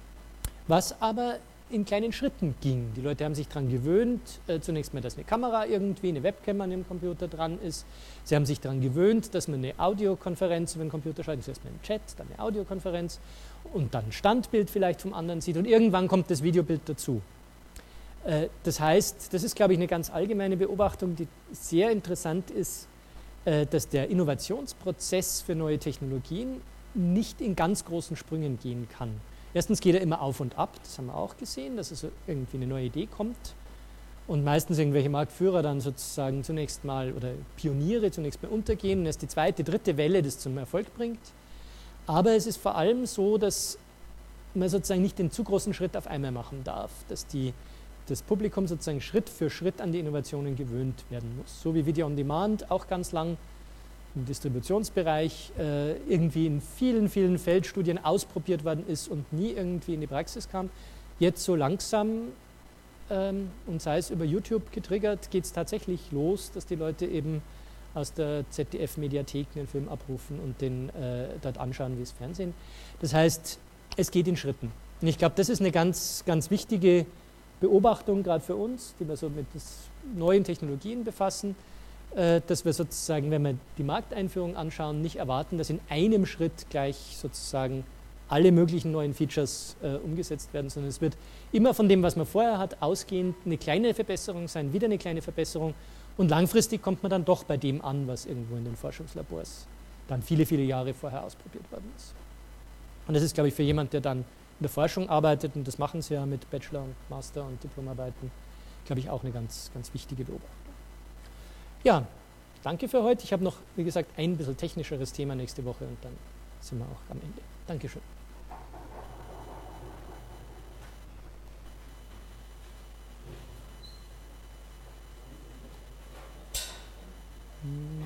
was aber in kleinen Schritten ging. Die Leute haben sich daran gewöhnt, äh, zunächst mal, dass eine Kamera irgendwie, eine Webcam an dem Computer dran ist. Sie haben sich daran gewöhnt, dass man eine Audiokonferenz über den Computer schaltet, zuerst mal einen Chat, dann eine Audiokonferenz und dann ein Standbild vielleicht vom anderen sieht und irgendwann kommt das Videobild dazu. Äh, das heißt, das ist, glaube ich, eine ganz allgemeine Beobachtung, die sehr interessant ist, äh, dass der Innovationsprozess für neue Technologien nicht in ganz großen Sprüngen gehen kann. Erstens geht er immer auf und ab, das haben wir auch gesehen, dass es irgendwie eine neue Idee kommt und meistens irgendwelche Marktführer dann sozusagen zunächst mal oder Pioniere zunächst mal untergehen und erst die zweite, dritte Welle das zum Erfolg bringt. Aber es ist vor allem so, dass man sozusagen nicht den zu großen Schritt auf einmal machen darf, dass die, das Publikum sozusagen Schritt für Schritt an die Innovationen gewöhnt werden muss. So wie Video on Demand auch ganz lang im Distributionsbereich äh, irgendwie in vielen, vielen Feldstudien ausprobiert worden ist und nie irgendwie in die Praxis kam. Jetzt so langsam, ähm, und sei es über YouTube getriggert, geht es tatsächlich los, dass die Leute eben aus der Z D F-Mediathek einen Film abrufen und den äh, dort anschauen wie das Fernsehen. Das heißt, es geht in Schritten. Und ich glaube, das ist eine ganz, ganz wichtige Beobachtung, gerade für uns, die wir so mit neuen Technologien befassen, dass wir sozusagen, wenn wir die Markteinführung anschauen, nicht erwarten, dass in einem Schritt gleich sozusagen alle möglichen neuen Features äh, umgesetzt werden, sondern es wird immer von dem, was man vorher hat, ausgehend eine kleine Verbesserung sein, wieder eine kleine Verbesserung und langfristig kommt man dann doch bei dem an, was irgendwo in den Forschungslabors dann viele, viele Jahre vorher ausprobiert worden ist. Und das ist, glaube ich, für jemanden, der dann in der Forschung arbeitet, und das machen sie ja mit Bachelor- und Master- und Diplomarbeiten, glaube ich, auch eine ganz, ganz wichtige Beobachtung. Ja, danke für heute. Ich habe noch, wie gesagt, ein bisschen technischeres Thema nächste Woche und dann sind wir auch am Ende. Dankeschön. Hm.